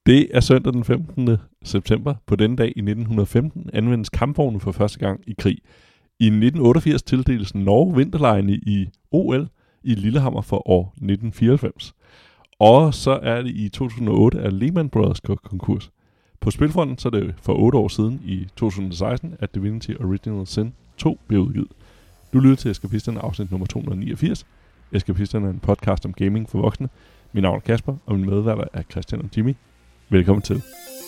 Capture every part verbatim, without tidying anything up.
Det er søndag den femtende september. På denne dag i nitten femten anvendes kampvogne for første gang i krig. I nitten otteogfirs tildeles Norge vinterlegene i O L i Lillehammer for år nitten fireoghalvfems. Og så er det i to tusind og otte, at Lehman Brothers går konkurs. På spilfronten så er det for otte år siden i to tusind og seksten, at Divinity Original Sin to blev udgivet. Du lytter til Eskapisterne afsnit nummer to hundrede og niogfirs. Eskapisterne er en podcast om gaming for voksne. Mit navn er Kasper, og min medværter er Christian og Jimmy. Velkommen til.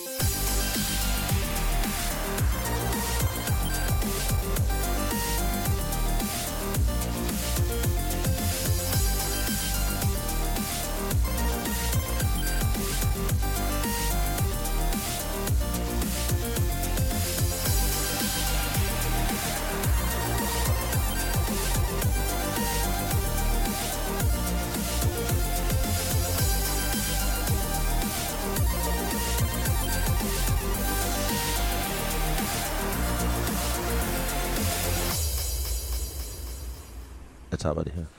Jeg tager bare det her.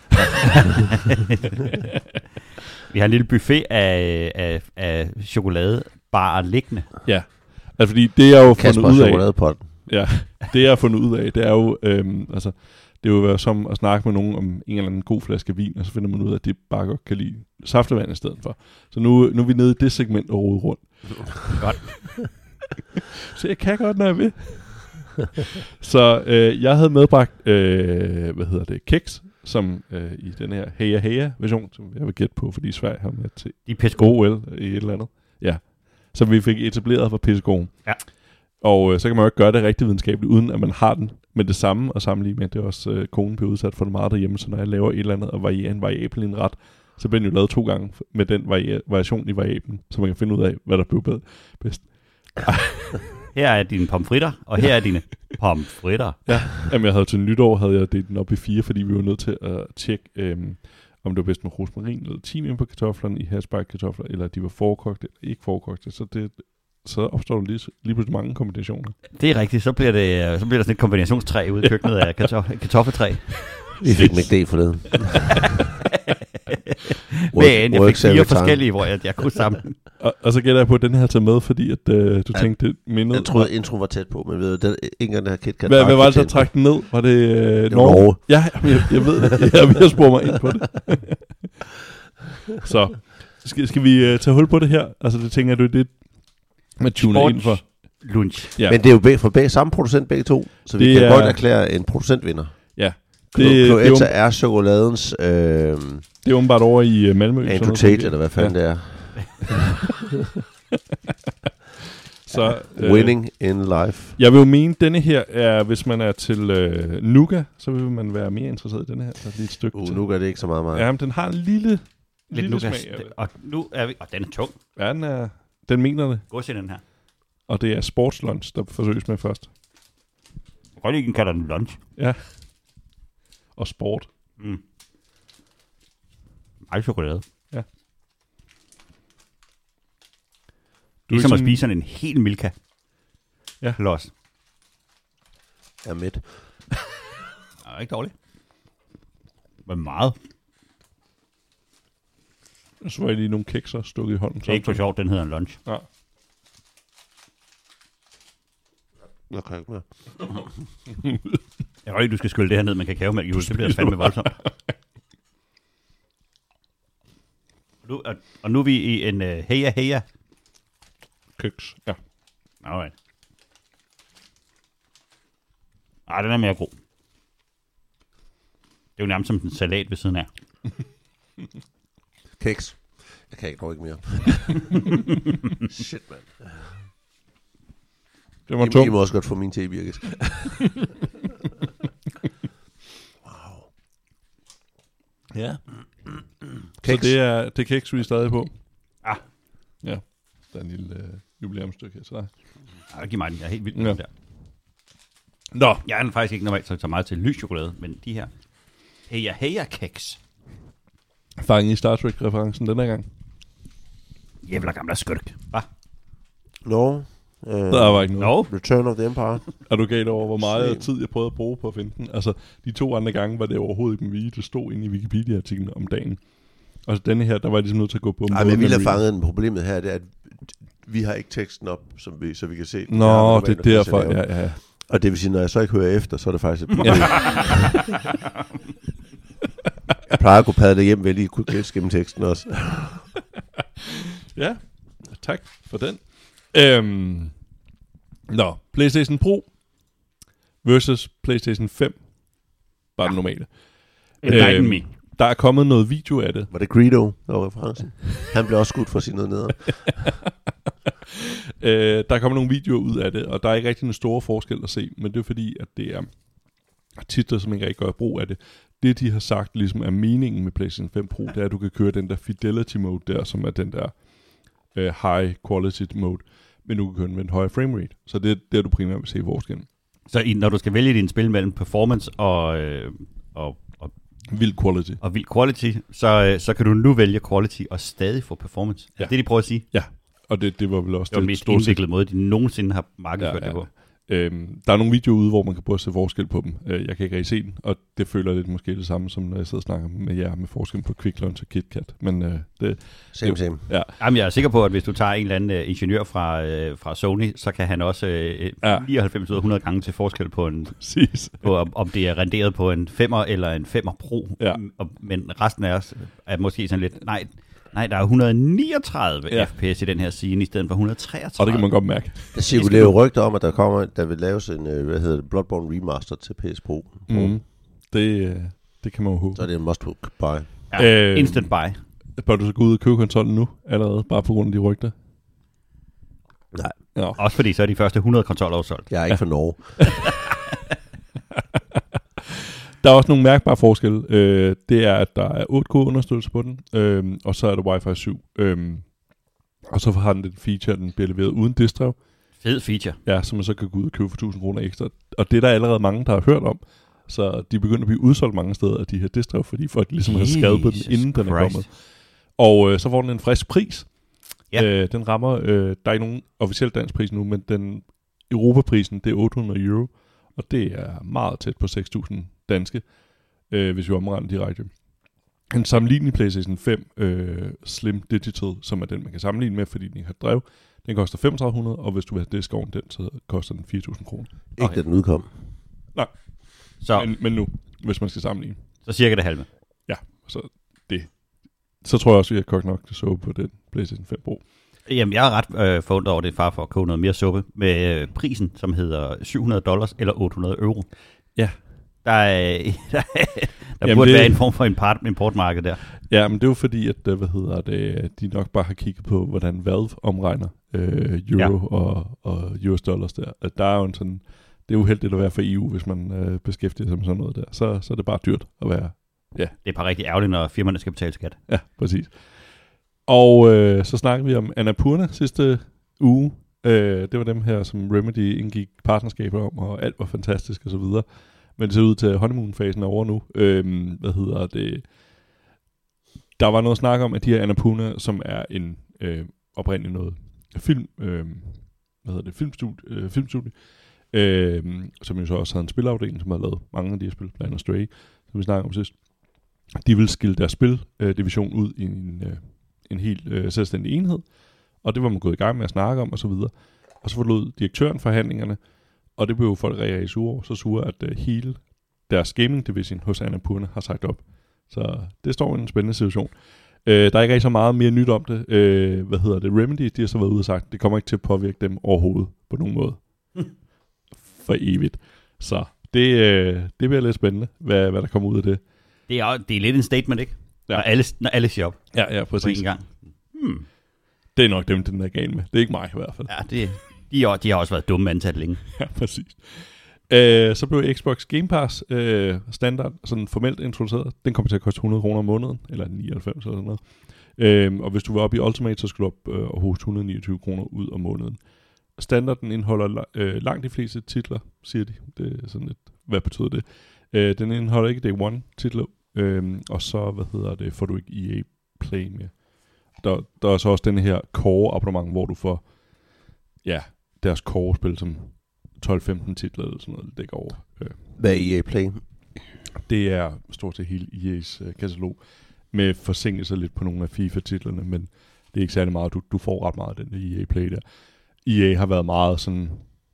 Vi har en lille buffet af, af, af chokoladebarer liggende. Ja, altså fordi det er jo Kasper fundet ud af. chokoladepotten. Ja, det jeg har fundet ud af, det er jo, øhm, altså, det er jo som at snakke med nogen om en eller anden god flaske vin, og så finder man ud af, at de bare godt kan lide saftevand i stedet for. Så nu, nu er vi nede i det segment og rode rundt. Godt. Så jeg kan godt, når jeg vil. Så øh, jeg havde medbragt, øh, hvad hedder det, keks, som øh, i den her Heya Heya version, som jeg vil gætte på, fordi Sverige har med til De er pisse gode. O L i et eller andet. Ja, som vi fik etableret for pissegode. Ja. Og øh, så kan man jo ikke gøre det rigtig videnskabeligt, uden at man har den med det samme og sammenligne med. Det er også, øh, konen bliver udsat for det meget derhjemme, så når jeg laver et eller andet og varierer en variabel i en ret, så bliver den jo lavet to gange med den vari- variation i variablen, så man kan finde ud af, hvad der bliver bedst. Her er dine pomfritter, og her er dine pomfritter. Ja, jamen jeg havde til nytår, havde jeg delt den op i fire, fordi vi var nødt til at tjekke, øhm, om det var bedst med rosmarin eller timian på kartoflerne i hashbagt kartofler, eller de var forkogte eller ikke forkogte, så, det, så opstår der lige, lige pludselig mange kombinationer. Det er rigtigt, så bliver, det, så bliver der sådan et kombinationstræ ude i køkkenet af kartof- kartoffeltræ. Vi fik M C D forleden. Men jeg fik fire forskellige, hvor jeg, jeg kunne sammen. Og, og så gætter jeg på, at den her tager med, fordi at, øh, du ja, tænkte, det mindede... Jeg troede, intro var tæt på, men ved du, den, ingen af den her KitKat... Hvad, hvad var det, der trak den ned? Var det, øh, det Norge? Norge? Ja, jeg, jeg ved det. Jeg er ved at spore mig ind på det. Så, skal, skal vi uh, tage hul på det her? Altså, det tænker jeg, du er det, man tuner ind for. Lunch. Ja. Men det er jo bag, for bag, samme producent begge to, så vi det kan er, godt erklære en producentvinder. Ja. Cloetta er, er chokoladens... Øh, det er åbenbart over i uh, Malmø. Andrew Tate, eller hvad fanden ja. det er. Så, øh, Winning in life. Jeg vil jo mene, at denne her er, hvis man er til øh, nougat, så vil man være mere interesseret i denne her. Der er lige et stykke uh, til. nougat er det ikke så meget meget. Ja, men den har en lille, Lidt lille nougat. smag. Og nu er vi... Og den er tung. Ja, den, er, den mener det. Gå til den her. Og det er sportslunch, der forsøges med først. Rødligen kalder den lunch. Ja. Og sport. Mm. Ej, chokolade. Ja. Du ligesom at spise sådan en hel Milka. Ja. Los. Jeg er midt. Det er ikke dårligt. Men meget. Så var jeg lige nogle kekser stukket i hånden. Det er ikke for sjovt, den hedder en lunch. Ja. Jeg kan ikke mere. Jeg tror ikke, du skal skylde det her ned med kakaomælk. Det bliver fandme voldsomt. Nu, og, og nu er vi i en uh, heya heya. Keks, ja. Alright. Ej, den er mere god. Det er jo nærmest som en salat ved siden af. Keks. Jeg kan ikke dog ikke mere. Shit, man. Det var I, tung. I må også godt få min te, Birgit. Wow. Ja. Keks. Så det er, det er keks, vi er stadig på. Ah. Ja. Der er en lille øh, jubilæumsstykke her til dig. Ej, giv mig den. Jeg er helt vild med Ja. den der. Nå. Jeg er faktisk ikke normalt så, så meget til lys chokolade, men de her heya heya keks. Fange i Star Trek-referencen denne gang. Jævla gamle skørt. Hva? No. Uh, Der var ikke noget. No. Return of the Empire. Er du galt over, hvor meget Same. tid jeg prøvede at bruge på at finde den? Altså, de to andre gange var det overhovedet ikke en video, det stod inde i Wikipedia-artiklen om dagen. Og så denne her, der var jeg ligesom nødt til at gå på... Ej, men jeg ville have fanget den. Problemet her, det er, at vi har ikke teksten op, som vi, så vi kan se. Nå, der, det er derfor, ja, ja. Og det vil sige, når jeg så ikke hører efter, så er det faktisk et problem. Jeg plejer at kunne padle hjem ved lige kunne læse gennem teksten også. Ja, tak for den. Øhm, nå, PlayStation Pro versus PlayStation fem. Bare ja. Den normale. Enlighten øhm, me. Der er kommet noget video af det. Var det Greedo, der var referencen? Han blev også skudt for sin noget neder. øh, der er kommet nogle videoer ud af det, og der er ikke rigtig en store forskel at se, men det er fordi, at det er titler, som ikke rigtig gør brug af det. Det, de har sagt, ligesom er meningen med PlayStation fem Pro, det er, at du kan køre den der Fidelity Mode der, som er den der øh, High Quality Mode, men du kan køre den med en højere framerate. Så det er der, du primært vil se forskellen. Så i, når du skal vælge din spil mellem performance og, øh, og, og vild quality, og vild quality så, øh, så kan du nu vælge quality og stadig få performance. Ja. Det, de prøver at sige. Ja, og det, det var vel også det, det mest indviklede måde, de nogensinde har markedsført ja, ja. det på. Øhm, der er nogle videoer ude, hvor man kan prøve at se forskel på dem. Øh, jeg kan ikke rigtig se den, og det føler lidt måske det samme, som når jeg sidder og snakker med jer med forskel på Quick Launch og KitKat. Men øh, det... Same, same. Ja. Jamen, jeg er sikker på, at hvis du tager en eller anden uh, ingeniør fra, uh, fra Sony, så kan han også uh, ja. nioghalvfems ud af hundrede gange til forskel på, en, på om, om det er renderet på en femmer eller en femmer Pro. Ja. Og, men resten af os er måske sådan lidt... Nej, Nej, der er et hundrede og niogtredive ja. F P S i den her scene, i stedet for et hundrede og treogtredive. Og det kan man godt mærke. Der cirkulerer jo rygter om, at der kommer, der vil laves en, hvad hedder det, Bloodborne Remaster til P S Pro. Mm. Det, det kan man jo håbe. Så er det en must buy. Ja, øh, instant buy. Bør du så gå ud og købe konsollen nu, allerede, bare på grund af de rygter? Nej. Ja. Også fordi så er de første hundrede konsoller udsolgt. Jeg er ikke ja. fra Norge. Der er også nogle mærkbare forskelle. Øh, det er, at der er otte K-understøttelse på den, øh, og så er der Wi-Fi syv. Øh, og så har den den feature, at den bliver leveret uden diskdrev. Fed feature. Ja, som man så kan gå ud og købe for tusind kroner ekstra. Og det er der allerede mange, der har hørt om. Så de begynder at blive udsolgt mange steder af de her diskdrev, fordi folk ligesom har skrevet på den, inden den er kommet. Og øh, så får den en frisk pris. Ja. Øh, den rammer, øh, der er ikke nogen officiel dansk pris nu, men den Europaprisen, det er otte hundrede euro. Og det er meget tæt på seks tusind danske, øh, hvis vi omregner direkte. En sammenlignelig PlayStation fem øh, Slim Digital, som er den, man kan sammenligne med, fordi den ikke har drev, den koster femogtredive hundrede, og hvis du vil have disk oven den, så koster den fire tusind kroner. Ikke okay. Da den udkom. Nej, så. Men, men nu, hvis man skal sammenligne. Så cirka det halve. Ja, så det. Så tror jeg også, at jeg har kogt nok til så på den PlayStation fem Pro. Jamen, jeg er ret øh, forundret over det, far for at koge noget mere suppe, med øh, prisen, som hedder syv hundrede dollars eller otte hundrede euro. Ja. Der, er, der, der Jamen burde det, være en form for import, importmarked der. Ja, men det er jo fordi, at hvad hedder det, de nok bare har kigget på, hvordan Valve omregner øh, euro ja. og, og U S dollars der. At der er jo en sådan, det er jo heldigt at være for E U, hvis man øh, beskæftiger sig med sådan noget der. Så, så er det bare dyrt at være. Ja. Det er bare rigtig ærgerligt, når firmaerne skal betale skat. Ja, præcis. Og øh, så snakkede vi om Annapurna sidste uge. Øh, det var dem her, som Remedy indgik partnerskaber om, og alt var fantastisk og så videre. Men det ser ud til, at honeymoon-fasen er over nu. Øh, hvad hedder det? Der var noget snak om, at de her Annapurna, som er en øh, oprindeligt noget film, øh, hvad hedder det, filmstudie, øh, filmstudie øh, som jo så også havde en spilafdeling, som har lavet mange af de her spil, blandt andet Stray, som vi snakkede om sidst. De vil skille deres spildivision øh, ud i en, øh, en helt øh, selvstændig enhed, og det var man gået i gang med at snakke om, og så videre. Og så forlod direktøren forhandlingerne, og det blev jo folk rigtig sure over, så sure, at øh, hele deres gaming division hos Annapurna har sagt op. Så det står i en spændende situation. Øh, der er ikke rigtig så meget mere nyt om det. Øh, hvad hedder det? Remedy, de har så været ude og sagt, det kommer ikke til at påvirke dem overhovedet på nogen måde. For evigt. Så det, øh, det bliver lidt spændende, hvad, hvad der kommer ud af det. Det er, det er lidt en statement, ikke? Ja. Når, alle, når alle siger op. Ja, ja, præcis. På en gang. Hmm. Det er nok dem, den er gal med. Det er ikke mig i hvert fald. Ja, det, de, har, de har også været dumme ansat længe. Ja, præcis. Øh, så blev Xbox Game Pass øh, standard sådan formelt introduceret. Den kommer til at koste hundrede kroner om måneden, eller nioghalvfems eller sådan noget. Øh, og hvis du var oppe i Ultimate, så skulle du op øh, og hoste et hundrede og niogtyve kroner ud om måneden. Standarden indeholder øh, langt de fleste titler, siger de. Det er sådan lidt, hvad betyder det? Øh, den indeholder ikke Day One titler, øh, og så, hvad hedder det, får du ikke E A Play med. Der, der er så også denne her core abonnement, hvor du får, ja, deres core-spil som tolv femten titler eller sådan noget, det dækker over. Hvad er E A Play? Det er stort set hele E A's øh, katalog, med forsinkelser lidt på nogle af FIFA-titlerne, men det er ikke særlig meget. Du, du får ret meget af den der E A Play der. E A har været meget sådan,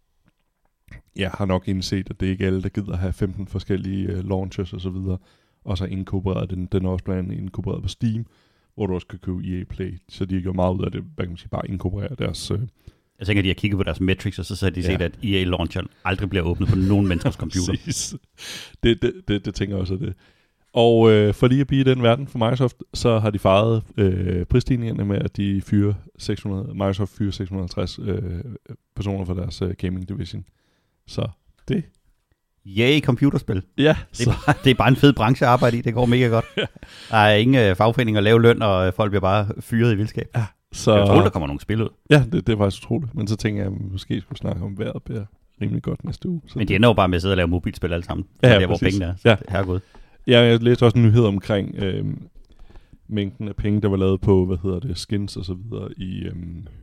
jeg har nok indset, at det er ikke alle, der gider have femten forskellige uh, launchers og så videre, og så inkorporeret den, den er også blandt andet inkorporeret på Steam, hvor du også kan købe E A Play, så de gør meget ud af det, hvad kan man sige, bare inkorporere deres... Uh, Jeg tænker, at de har kigget på deres metrics, og så har de set, ja. at E A-launcheren aldrig bliver åbnet på nogen menneskers computer. det, det, det, det tænker jeg også, det. Og øh, for lige at blive i den verden for Microsoft, så har de fejret øh, prisstigningerne med, at de fyrer seks hundrede, Microsoft fyrer seks hundrede og halvtreds øh, personer for deres øh, gaming division. Så det... Yay, computerspil. Ja. Det er, bare, det er bare en fed branche at arbejde i, det går mega godt. Ja. Der er ingen øh, fagforeninger, lave løn, og folk bliver bare fyret i vildskab. Ja. Så... Jeg tror, der kommer nogle spil ud. Ja, det, det er faktisk utroligt. Men så tænker jeg, at vi måske skulle snakke om vejret bliver rimelig godt næste uge. Så men de ender jo bare med at sidde og lave mobilspil alle sammen. Så ja, det er, hvor pengene er. Ja. Herregud. Ja, jeg læste også en nyhed omkring øh, mængden af penge, der var lavet på, hvad hedder det, skins og så videre i, øh,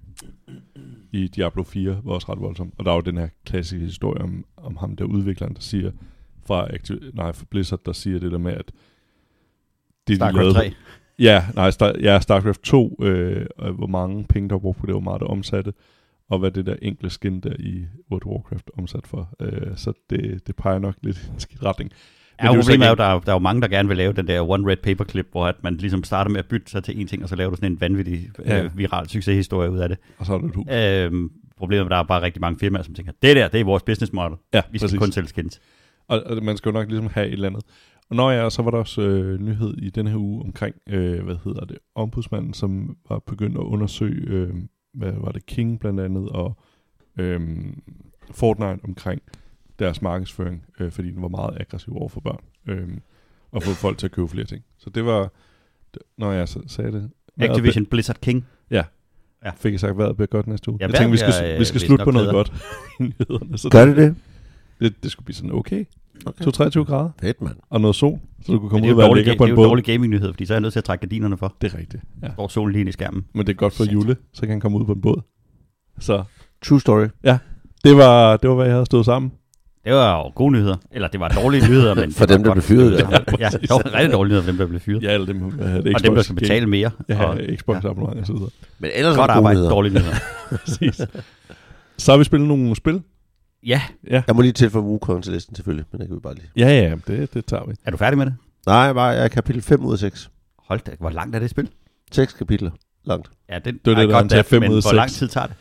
i Diablo fire, var også ret voldsomt. Og der var jo den her klassiske historie om, om ham der udvikleren, der siger, fra, Activ- nej, fra Blizzard, der siger det der med, at det, StarCraft de lavede, tre. Ja, nej, Star, ja, StarCraft to, øh, hvor mange penge der var brugt på det, hvor meget der omsatte, og hvad det der enkle skin der i World of Warcraft omsat for. Øh, så det, det peger nok lidt i en skidt retning. Men ja, problemet er jo, der er, der er jo mange, der gerne vil lave den der one red paperclip, hvor at man ligesom starter med at bytte sig til en ting, og så laver du sådan en vanvittig ja. øh, viral succeshistorie ud af det. Og så er det et hus. Øhm, problemet er, at der er bare rigtig mange firmaer, som tænker, det der, det er vores business model. Ja, vi skal præcis. kun sælge skins. Og, og man skal jo nok ligesom have et eller andet. Og når jeg, så var der også øh, nyhed i denne her uge omkring, øh, hvad hedder det, ombudsmanden, som var begyndt at undersøge, øh, hvad var det, King blandt andet, og øh, Fortnite omkring deres markedsføring, øh, fordi den var meget aggressiv over for børn, øh, og få folk til at købe flere ting. Så det var, når jeg så sagde det. Activision Blizzard King. Ja. Ja. Fik jeg sagt, hvad bliver godt næste uge. Ja, jeg tænkte, vi skal, jeg, vi skal slutte på noget bedre. Godt i nyhederne. Så Gør det det? Det, det skulle blive sådan okay. Okay. to hundrede og treogtyve grader. Fedt, mand. Og noget sol, så du kunne komme ud og være lækker på en båd. Det er jo dårlig gaming-nyhed, fordi så er jeg nødt til at trække gardinerne for. Det er rigtigt. Ja. Der står solen lige i skærmen. Men det er godt for Jule, så kan han komme ud på en båd. Så. True story. Ja, det var, det var hvad jeg havde stået sammen. Det var jo gode nyheder. Eller det var dårlige nyheder, men for dem, der blev fyret. Ja, ja, det var rigtig dårlige nyheder for dem, der blev fyret. Ja, eller dem, uh, det og dem, der skal betale mere. Ja, og Xbox-abonnement og så videre. Men ellers godt arbejde, dårlige nyheder. Præcis. Så har vi spillet nogle spil. Ja. ja. Jeg må lige tilføje Wukong til listen selvfølgelig, men det kan vi bare lige. Ja, ja, det, det tager vi. Er du færdig med det? Nej, bare jeg er kapitel fem ud af seks. Hold da, hvor langt er det spil? seks kapitler langt. Ja, det, det er det, der godt, tager fem ud af seks. Hvor lang tid tager det?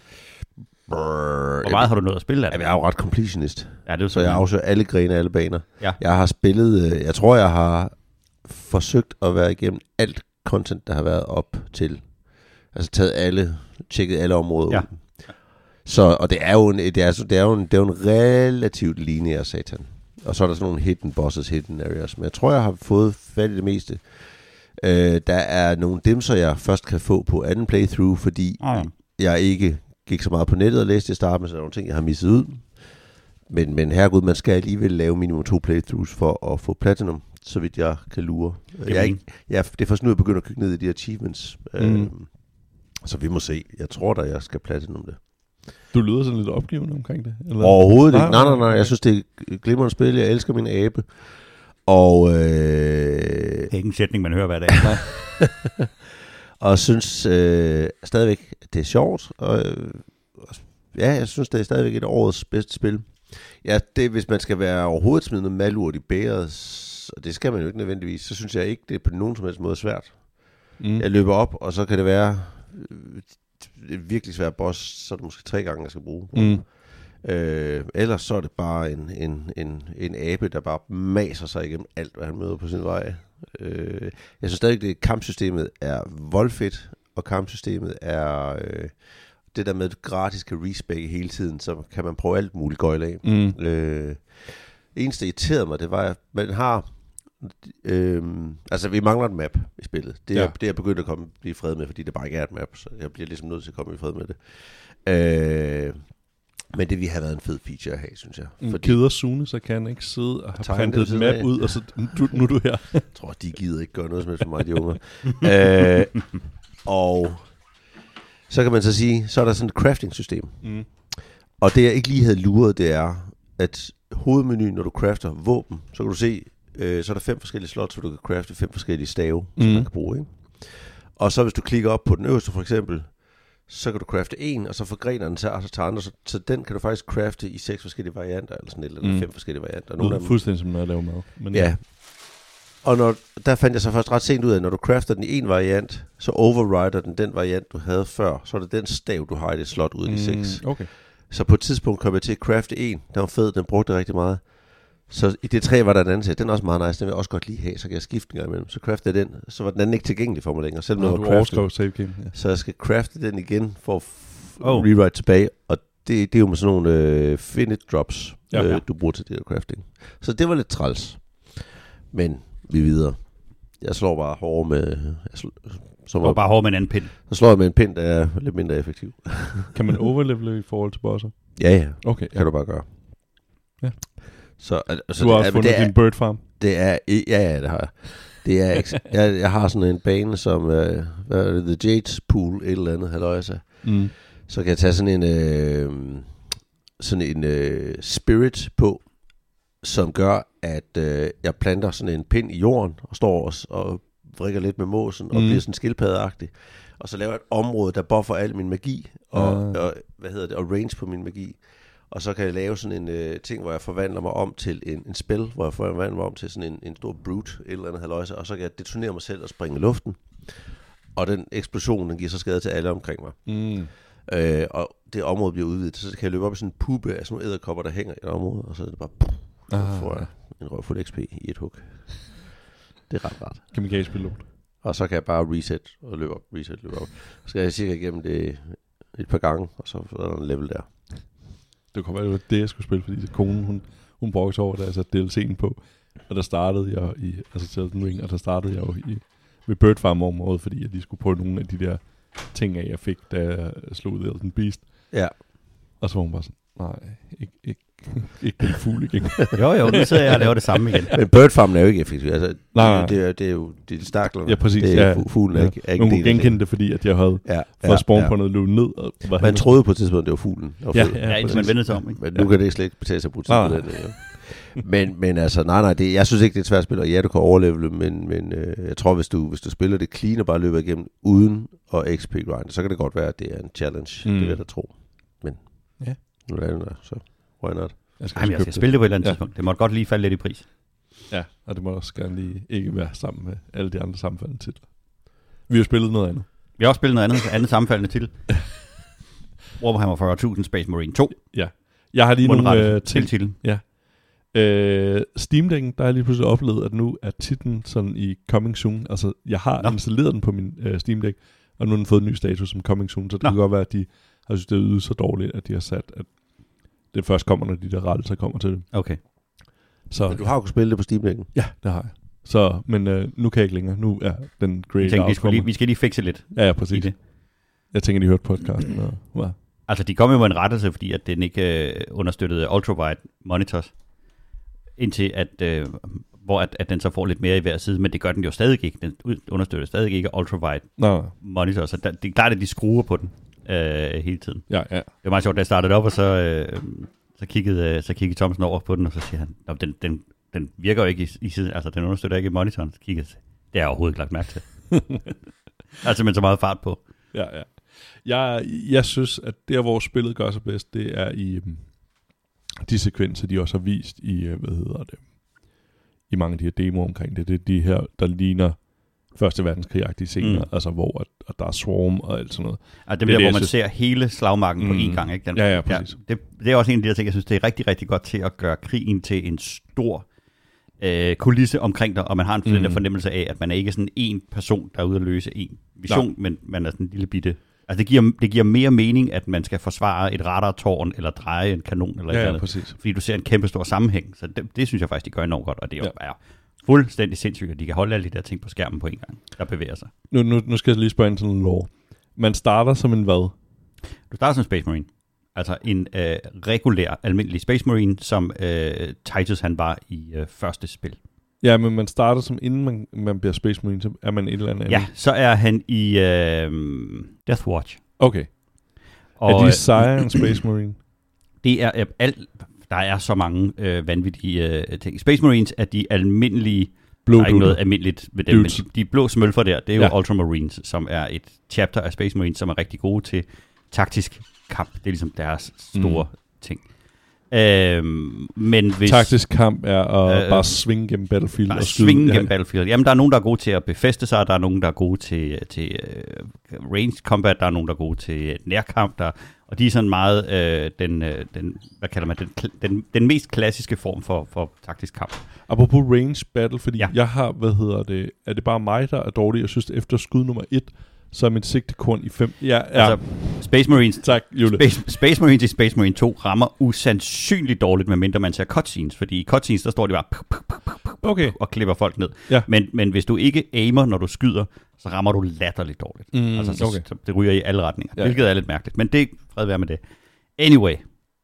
Brrr, hvor meget har du nået at spille af det? Jamen, jeg er jo ret completionist. Ja, det er så jeg afsøger alle grene af alle baner. Ja. Jeg har spillet, jeg tror, jeg har forsøgt at være igennem alt content, der har været op til. Altså taget alle, tjekket alle områder ja. ud. Så, og det er jo en, det er, det er jo en, det er jo en relativt lineær satan. Og så er der sådan nogle hidden bosses, hidden areas. Men jeg tror, jeg har fået fat i det meste. Øh, der er nogle dimser, jeg først kan få på anden playthrough, fordi ah. jeg ikke gik så meget på nettet og læste i starten, så der er nogle ting, jeg har misset ud. Men, men herregud, man skal alligevel lave minimum to playthroughs for at få platinum, så vidt jeg kan lure. Jeg er ikke, jeg, det er først nu, jeg begynder at kigge ned i de achievements. Mm. Øh, så vi må se. Jeg tror da, jeg skal platinum det. Du lyder sådan lidt opgivende omkring det? Eller? Overhovedet ikke. Nej, nej, nej. Jeg synes, det er et glimrende spil. Jeg elsker min abe. Og øh, det er ikke en sætning, man hører hver dag. og synes øh, stadigvæk, det er sjovt. Og, øh, ja, jeg synes, det er stadigvæk et årets bedste spil. Ja, det hvis man skal være overhovedet smidt noget malurt i bæret, og det skal man jo ikke nødvendigvis, så synes jeg ikke, det er på nogen som helst måde svært. Mm. Jeg løber op, og så kan det være øh, et virkelig svært boss, så er det måske tre gange, jeg skal bruge. Mm. Øh, ellers så er det bare en, en, en, en abe, der bare maser sig igennem alt, hvad han møder på sin vej. Øh, jeg synes stadig, at kampsystemet er voldfedt, og kampsystemet er øh, det der med, at gratis kan respække hele tiden, så kan man prøve alt muligt gøjl af. Mm. Øh, eneste, der irriterede mig, det var, at man har... Øh, altså, vi mangler et map i spillet. Det er, ja. det er jeg begyndt at komme, blive fred med, fordi det bare ikke er et map, så jeg bliver ligesom nødt til at komme i fred med det. Øh, Men det ville have været en fed feature at have, synes jeg. En keder Sune, så kan han ikke sidde og have printet et map ud, og så nu, nu er du her. Jeg tror, de gider ikke gøre noget som helst for mig, de unge. øh, og så kan man så sige, så er der sådan et crafting-system. Mm. Og det jeg ikke lige havde luret, det er, at hovedmenuen, når du crafter våben, så kan du se, øh, så er der fem forskellige slots, hvor du kan crafte fem forskellige stave, mm. som man kan bruge, ikke? Og så hvis du klikker op på den øverste for eksempel, så kan du crafte en, og så forgrener den til, og så tager andre. Så, så den kan du faktisk crafte i seks forskellige varianter, eller sådan et, eller mm. fem forskellige varianter. Nogle det er fuldstændig som noget at lave mad. Men ja. Og når, der fandt jeg så først ret sent ud af, at når du crafter den i en variant, så overrider den den variant, du havde før. Så er det den stav, du har i det slot ud af de seks. Mm, okay. Så på et tidspunkt kom jeg til at crafte en. Den var fed, den brugte rigtig meget. Så i det tre var der en anden sæt. Den er også meget nice, den vil jeg også godt lige have, så kan jeg skifte den gang imellem. Så craftede jeg den, så var den anden ikke tilgængelig for mig længere. Selvom Nå, du overskrev save game. Ja. Så jeg skal crafte den igen for at f- oh. rewrite tilbage. Og det, det er jo med sådan nogle øh, finite drops, ja, øh, ja. du bruger til det der crafting. Så det var lidt træls. Men vi er videre. Jeg slår bare hårdere med... Jeg slår, som og bare hårdere med en anden pind. Så slår jeg med en pind, der er lidt mindre effektiv. Kan man overlevele i forhold til bosser? Ja, ja. Okay, kan ja. du bare gøre. Ja. Så, altså, du har det, også fundet er, din bird farm? Det er... Ja, ja, det har jeg. Det er, eks- jeg, jeg har sådan en bane, som... Uh, hvad er det? The Jades Pool, et eller andet, halløjsa. Mm. Så kan jeg tage sådan en... Øh, sådan en øh, spirit på, som gør, at øh, jeg planter sådan en pind i jorden, og står og, og vrikker lidt med måsen, og mm. bliver sådan skildpaddeagtig. Og så laver jeg et område, der buffer al min magi, og, uh. og, hvad hedder det, og range på min magi. Og så kan jeg lave sådan en øh, ting, hvor jeg forvandler mig om til en, en spil, hvor jeg forvandler mig om til sådan en, en stor brute, et eller andet haløjse, og så kan jeg detonere mig selv og springe i luften. Og den eksplosion, den giver så skade til alle omkring mig. Mm. Øh, og det område bliver udvidet, så kan jeg løbe op i sådan en puppe af sådan nogle edderkopper, der hænger i et område, og så er det bare... Så får jeg en røvfuld X P i et hug. Det er ret rart. Kamikaze-pilot. Og så kan jeg bare reset og løbe op, reset, løbe op. Så skal jeg cirka igennem det et par gange, og så er der en level der. Det kunne være det, jeg skulle spille, fordi konen, hun, hun brugte sig over, da jeg satte D L C'en på. Og der startede jeg i, altså til den ring, og der startede jeg jo i, ved Bird Farm området, fordi jeg lige skulle prøve nogle af de der ting af, jeg fik, da jeg slog The Elden Beast. Ja. Og så var hun bare sådan, nej, ikke, ikke. Ikke den fugl igen. jo, jo, nu sidder jeg og laver det samme igen. Men Bird Farm er jo ikke effektiv. Altså, nej, nej. Det, det, er, det er jo det er staklerne. Ja, præcis. Det er, ja. Fuglen er ja. ikke, er ikke men hun genkendte det, fordi at jeg havde ja, fået spawn ja. på noget løb ned. Og var man troede på et tidspunkt, det var fuglen. Det var ja, ja, ja, indtil man vendte sig om. Ikke? Men nu ja. kan det slet ikke betale sig at bruge tid på det. Ja. men, men altså, nej, nej, det, jeg synes ikke, det er et svært spil, og ja, du kan overleve, men, men øh, jeg tror, hvis du, hvis du spiller det clean og bare løber igennem uden at X P grind, så kan det godt være, at det er en challenge, mm. det vil jeg da tro. Men ja. nu er det der, så why not? Jeg skal, Jamen, jeg skal spille det på et eller andet ja. tidspunkt. Det måtte godt lige falde lidt i pris. Ja, og det må også gerne lige ikke være sammen med alle de andre sammenfaldende titler. Vi har spillet noget andet. Vi har også spillet noget andet, andet sammenfaldende titel. Warhammer fyrre tusind Space Marine to. Ja. Jeg har lige nogle øh, til titlen. Ja. Øh, Steam Deck'en, der har jeg lige pludselig oplevet, at nu er titlen sådan i Coming Soon. Altså, jeg har Nå. installeret den på min øh, Steam Deck, og nu har den fået en ny status som Coming Soon, så det Nå. kan godt være, at de har synes, det er ydet så dårligt, at de har sat, at det først kommer, når de der rettelser kommer til det. Okay. Så men du har jo kunnet spille det på Steam Deck'en. Ja, det har jeg. Så, men øh, nu kan jeg ikke længere. Nu er den great tænker, vi, lige, vi skal lige fikse lidt. Ja, ja, præcis. Det. Jeg tænker, de hørte podcasten. Og, wow. Altså, de kom jo med en rettelse, fordi at den ikke øh, understøttede ultrawide monitors. Indtil at, øh, hvor at, at den så får lidt mere i hver side, men det gør den jo stadig ikke. Den understøtter stadig ikke ultrawide Nå. monitors, så der, det er klart, at de skruer på den. Øh, hele tiden. Ja, ja. Det var meget sjovt, da jeg startede op, og så, øh, så, kiggede, øh, så kiggede Thomsen over på den, og så siger han, den, den, den virker jo ikke i, i siden, altså den understøtter ikke i monitoren. Så kiggede, det har jeg overhovedet ikke lagt mærke til. altså, men så meget fart på. Ja, ja. Jeg, jeg synes, at der, hvor spillet gør sig bedst, det er i um, de sekvenser, de også har vist i, uh, hvad hedder det, i mange af de her demoer omkring det. Det er de her, der ligner Første verdenskrig-agtige scener, mm. altså hvor at, at der er swarm og alt sådan noget. Altså det, det er der, hvor man synes... ser hele slagmarken mm. på én gang, ikke? Den, ja, ja, præcis. Ja, det, det er også en af de der ting, jeg synes, det er rigtig, rigtig godt til at gøre krigen til en stor øh, kulisse omkring dig, og man har en mm. fornemmelse af, at man er ikke sådan en person, der er ude at løse en vision, ja. men man er sådan en lille bitte. Altså det giver, det giver mere mening, at man skal forsvare et radartårn, eller dreje en kanon, eller ja, et ja, andet, præcis. Fordi du ser en kæmpe stor sammenhæng. Så det, det synes jeg faktisk, de gør enormt godt, og det er jo ja. fuldstændig sindssygt, at de kan holde alle de der ting på skærmen på en gang, der bevæger sig. Nu, nu, nu skal jeg lige spørge ind til en lore. Man starter som en hvad? Du starter som Space Marine. Altså en øh, regulær, almindelig Space Marine, som øh, Titus han var i øh, første spil. Ja, men man starter som, inden man, man bliver Space Marine, så er man et eller andet. Ja, så er han i øh, Death Watch. Okay. Og, er de sejre en Space Marine? Det er øh, alt... Der er så mange øh, vanvittige øh, ting. Space Marines er de almindelige Blå der er ikke dutter. noget almindeligt ved dem, men Dudes. de, de blå smølfer der, det er jo Ja. Ultramarines, som er et chapter af Space Marines, som er rigtig gode til taktisk kamp. Det er ligesom deres store mm. ting. Øhm, men hvis... Taktisk kamp er at Øh, bare svinge gennem Battlefield Bare og skyde. svinge Ja. gennem Battlefield. Jamen, der er nogen, der er gode til at befæste sig, der er nogen, der er gode til, til uh, range combat, der er nogen, der er gode til nærkamp, der, og de er sådan meget øh, den, øh, den, hvad kalder man, den, den, den mest klassiske form for, for taktisk kamp. Apropos range battle, fordi Ja. ja. jeg har, hvad hedder det, er det bare mig, der er dårlig? Jeg synes, efter skud nummer et, så er min sigtekorn i fem. Ja, ja. Altså, Space Marines, Tak, Jule. Space, Space Marines i Space Marine to rammer usandsynligt dårligt, medmindre man ser cutscenes, fordi i cutscenes, der står de bare puk, puk, puk, puk, puk, Okay. og klipper folk ned. Ja. Men, men hvis du ikke aimer, når du skyder, så rammer du latterligt dårligt. Mm, altså, så, okay. så det ryger i alle retninger, Ja. ja. hvilket er lidt mærkeligt. Men det fred være med det. Anyway,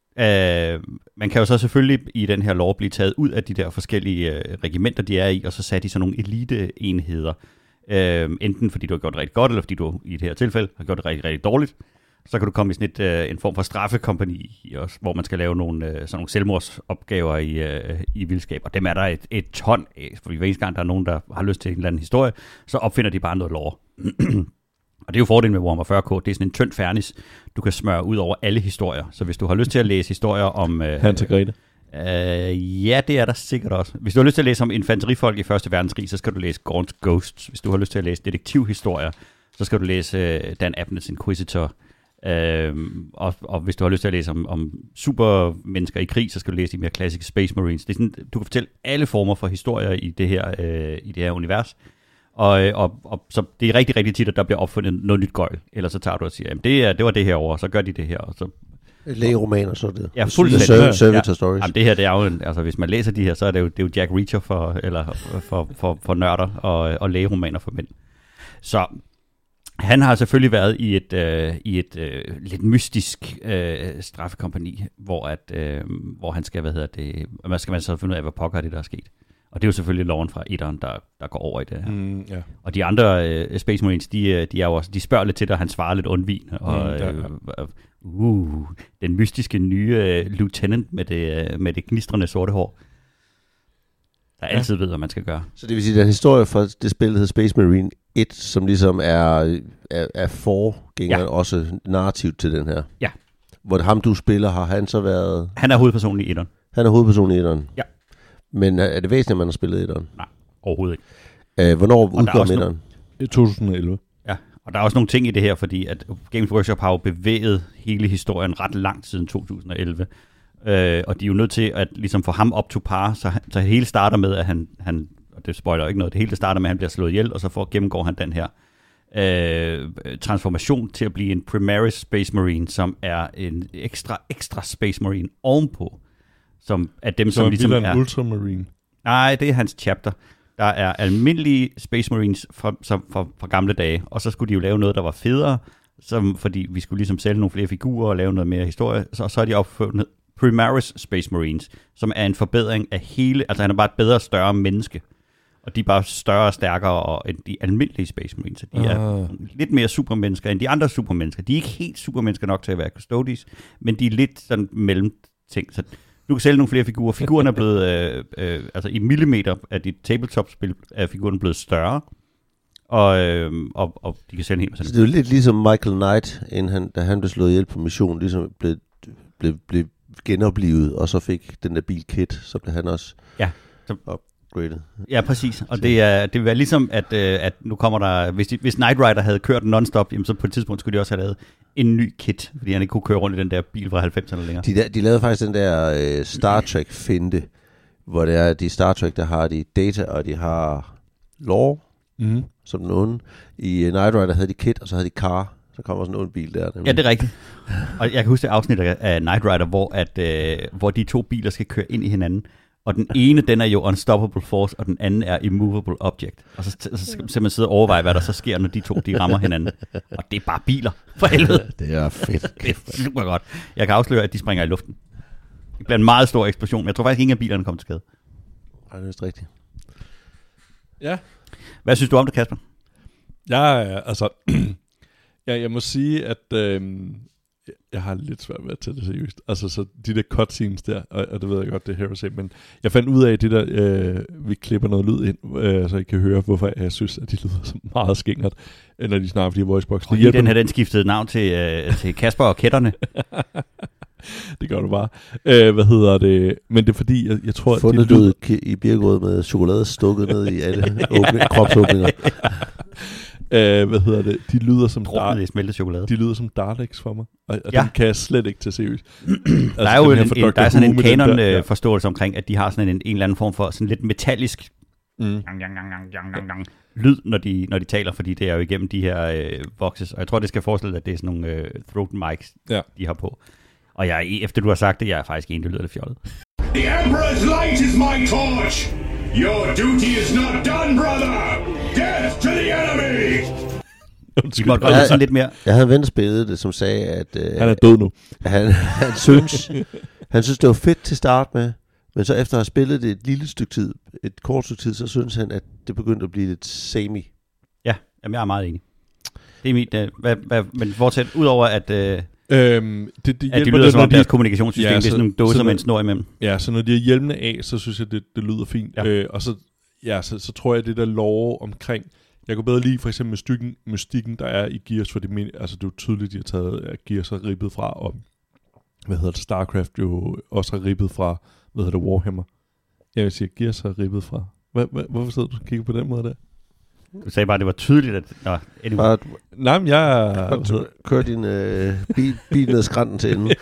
øh, man kan jo så selvfølgelig i den her lov blive taget ud af de der forskellige øh, regimenter, de er i, og så sat i sådan nogle eliteenheder. Øh, enten fordi du har gjort det rigtig godt, eller fordi du i det her tilfælde har gjort det rigtig, rigtig dårligt. Så kan du komme i sådan et, øh, en form for straffekompagni, også, hvor man skal lave nogle, øh, sådan nogle selvmordsopgaver i, øh, i vildskab. Og dem er der et, et ton af, for hver eneste gang der er nogen, der har lyst til en eller anden historie, så opfinder de bare noget lore. Og det er jo fordelen med Warhammer fyrre K, det er sådan en tynd fernis, du kan smøre ud over alle historier. Så hvis du har lyst til at læse historier om... Øh, Hans og Grete. Øh, ja, det er der sikkert også. Hvis du har lyst til at læse om infanterifolk i Første Verdenskrig, så skal du læse Gaunt's Ghosts. Hvis du har lyst til at læse detektivhistorier, så skal du læse uh, Dan Abnett's Inquisitor. Uh, og, og hvis du har lyst til at læse om, om supermennesker i krig, så skal du læse de mere klassiske Space Marines. Det er sådan, du kan fortælle alle former for historier i det her, uh, i det her univers. Og, og, og så det er rigtig, rigtig tit, at der bliver opfundet noget nyt gøjl. Ellers så tager du og siger, jamen det, er, det var det her over, og så gør de det her, og så Lægeromaner, så er det. Ja, fuldstændig. Serv- Servitor Ja. stories. Jamen, det her, det er jo en, altså hvis man læser de her, så er det jo, det er jo Jack Reacher for, eller for, for, for nørder og, og lægeromaner for mænd. Så han har selvfølgelig været i et, øh, i et øh, lidt mystisk øh, straffekompagni, hvor, at, øh, hvor han skal, hvad hedder det, hvad skal man så finde ud af, hvad pokker er det, der er sket. Og det er jo selvfølgelig loven fra etteren, der, der går over i det her. Mm, ja. Og de andre øh, Space Marines, de, de, er jo også, de spørger lidt til det, og han svarer lidt undvigende. Og, Mm, ja, ja. øh, uh, den mystiske nye øh, lieutenant med det, øh, med det gnistrende sorte hår, der altid ja. ved, hvad man skal gøre. Så det vil sige, at der er en historie fra det spil, der hedder Space Marine et, som ligesom er, er, er forgængeren Ja. også narrativt til den her. Ja. Hvor ham, du spiller, har han så været... Han er hovedpersonen i etteren. Han er hovedpersonen i etteren. Ja. Men er, er det væsentligt, at man har spillet etteren? Nej, overhovedet ikke. Øh, hvornår der er udkom også etteren? I to tusind og elleve. Ja, og der er også nogle ting i det her, fordi at Games Workshop har jo bevæget hele historien ret langt siden to tusind og elleve. Øh, og de er jo nødt til at ligesom få ham up to par, så, han, så hele starter med, at han, han, og det spoiler ikke noget, det hele starter med, at han bliver slået ihjel, og så får, gennemgår han den her øh, transformation til at blive en Primaris Space Marine, som er en ekstra, ekstra Space Marine ovenpå, som er dem, Så som er ligesom en er... Ultramarine. Nej, det er hans chapter. Der er almindelige Space Marines fra, som, fra, fra gamle dage, og så skulle de jo lave noget, der var federe, som, fordi vi skulle ligesom sælge nogle flere figurer og lave noget mere historie, så, så er de opfundet Primaris Space Marines, som er en forbedring af hele, altså han er bare et bedre, større menneske, og de er bare større og stærkere end de almindelige Space Marines, så de er Ah. lidt mere supermennesker end de andre supermennesker. De er ikke helt supermennesker nok til at være Custodes, men de er lidt sådan mellem ting, så du kan sælge nogle flere figurer. Figurerne er blevet, øh, øh, altså i millimeter af dit tabletop-spil, er figurerne blevet større, og, øh, og, og de kan sælge en hel masse. Så det er jo lidt ligesom Michael Knight, inden han, da han blev slået ihjel på mission, ligesom blev, blev, blev genoplevet, og så fik den der bil kit, så blev han også Ja, så- upgraded. Ja, præcis. Og det, er, det vil være ligesom, at, øh, at nu kommer der... Hvis, de, hvis Knight Rider havde kørt non-stop, jamen, så på et tidspunkt skulle de også have lavet en ny kit, fordi han ikke kunne køre rundt i den der bil fra halvfemserne længere. De, der, de lavede faktisk den der øh, Star Trek-finte, hvor det er de Star Trek, der har de data, og de har lore, Mm. som den onde. I uh, Knight Rider havde de kit, og så havde de car. Så kommer sådan en ond bil der. Nemlig. Ja, det er rigtigt. Og jeg kan huske det afsnit af af Knight Rider, hvor, at, øh, hvor de to biler skal køre ind i hinanden. Og den ene, den er jo Unstoppable Force, og den anden er Immovable Object. Og så, så skal man simpelthen sidde og overveje, hvad der så sker, når de to de rammer hinanden. Og det er bare biler, for helvede. Det er fedt. Det er super godt. Jeg kan afsløre, at de springer i luften. Det bliver en meget stor eksplosion, men jeg tror faktisk, ingen af bilerne kommer til skade. Ej, det er vist rigtigt. Ja. Hvad synes du om det, Kasper? Jeg er, altså... ja, jeg må sige, at... Øh, jeg har lidt svært ved at tage det seriøst. Altså, så de der cutscenes der, og, og det ved jeg godt, det er Heresy, men jeg fandt ud af det der, øh, vi klipper noget lyd ind, øh, så I kan høre, hvorfor jeg synes, at de lyder så meget skingert, når de snakker, fordi voicebox. Og lige den her, den skiftede navn til, øh, til Kasper og Kætterne. Det gør du bare. Øh, hvad hedder det? Men det er fordi, jeg, jeg tror, at fundet de lyder... ud i birkerød med chokolade stukket ned i alle åbne, kropsåbninger. Øh, hvad hedder det? De lyder som Dar- i smeltet chokolade. De lyder som Daleks for mig, og, og ja. dem kan jeg slet ikke tage seriøst. altså, der er jo en, en, der er sådan en kanon ja. forståelse omkring, at de har sådan en, en eller anden form for sådan lidt metallisk mm. lyd, når de, når de taler, fordi det er jo igennem de her øh, voxes, og jeg tror, det skal forestille, at det er sådan nogle øh, throat mics, ja. de har på. Og jeg, efter du har sagt det, jeg er faktisk enig, det lyder lidt fjollet. The Emperor's light is my torch! Your duty is not done, brother! Death to the enemy! De måtte godt sådan lidt mere. Jeg havde vendt spillet det, som sagde, at... Øh, han er død nu. Han, han, synes, han synes, det var fedt til start med, men så efter at have spillet det et lille stykke tid, et kort stykke tid, så synes han, at det begyndte at blive lidt semi. Ja, jamen, jeg er meget enig. Det er mit... Øh, hvad, hvad, men fortsæt, udover at... Øh, Øhm, det, det ja, de lyder det, som om deres de, kommunikationssystem, ja, så, det er sådan nogle dåser med en snor imellem. Ja, så når de har hjelmene af, så synes jeg, det, det lyder fint. Ja. Øh, og så, ja, så, så tror jeg, det der lore omkring... Jeg kunne bedre lide for eksempel mystikken, mystikken der er i Gears, for det, altså, det er jo tydeligt, de har taget at Gears har ribbet fra, og hvad hedder det, StarCraft jo også har ribbet fra, hvad hedder det, Warhammer. Jeg vil sige, at Gears har ribbet fra. Hvad, hvad, hvorfor sidder du og kigger på den måde der? Du sagde bare, at det var tydeligt, at... Nå, anyway. Bare, nej, men jeg... Kør din øh, bil, bil ned skrænten til enden.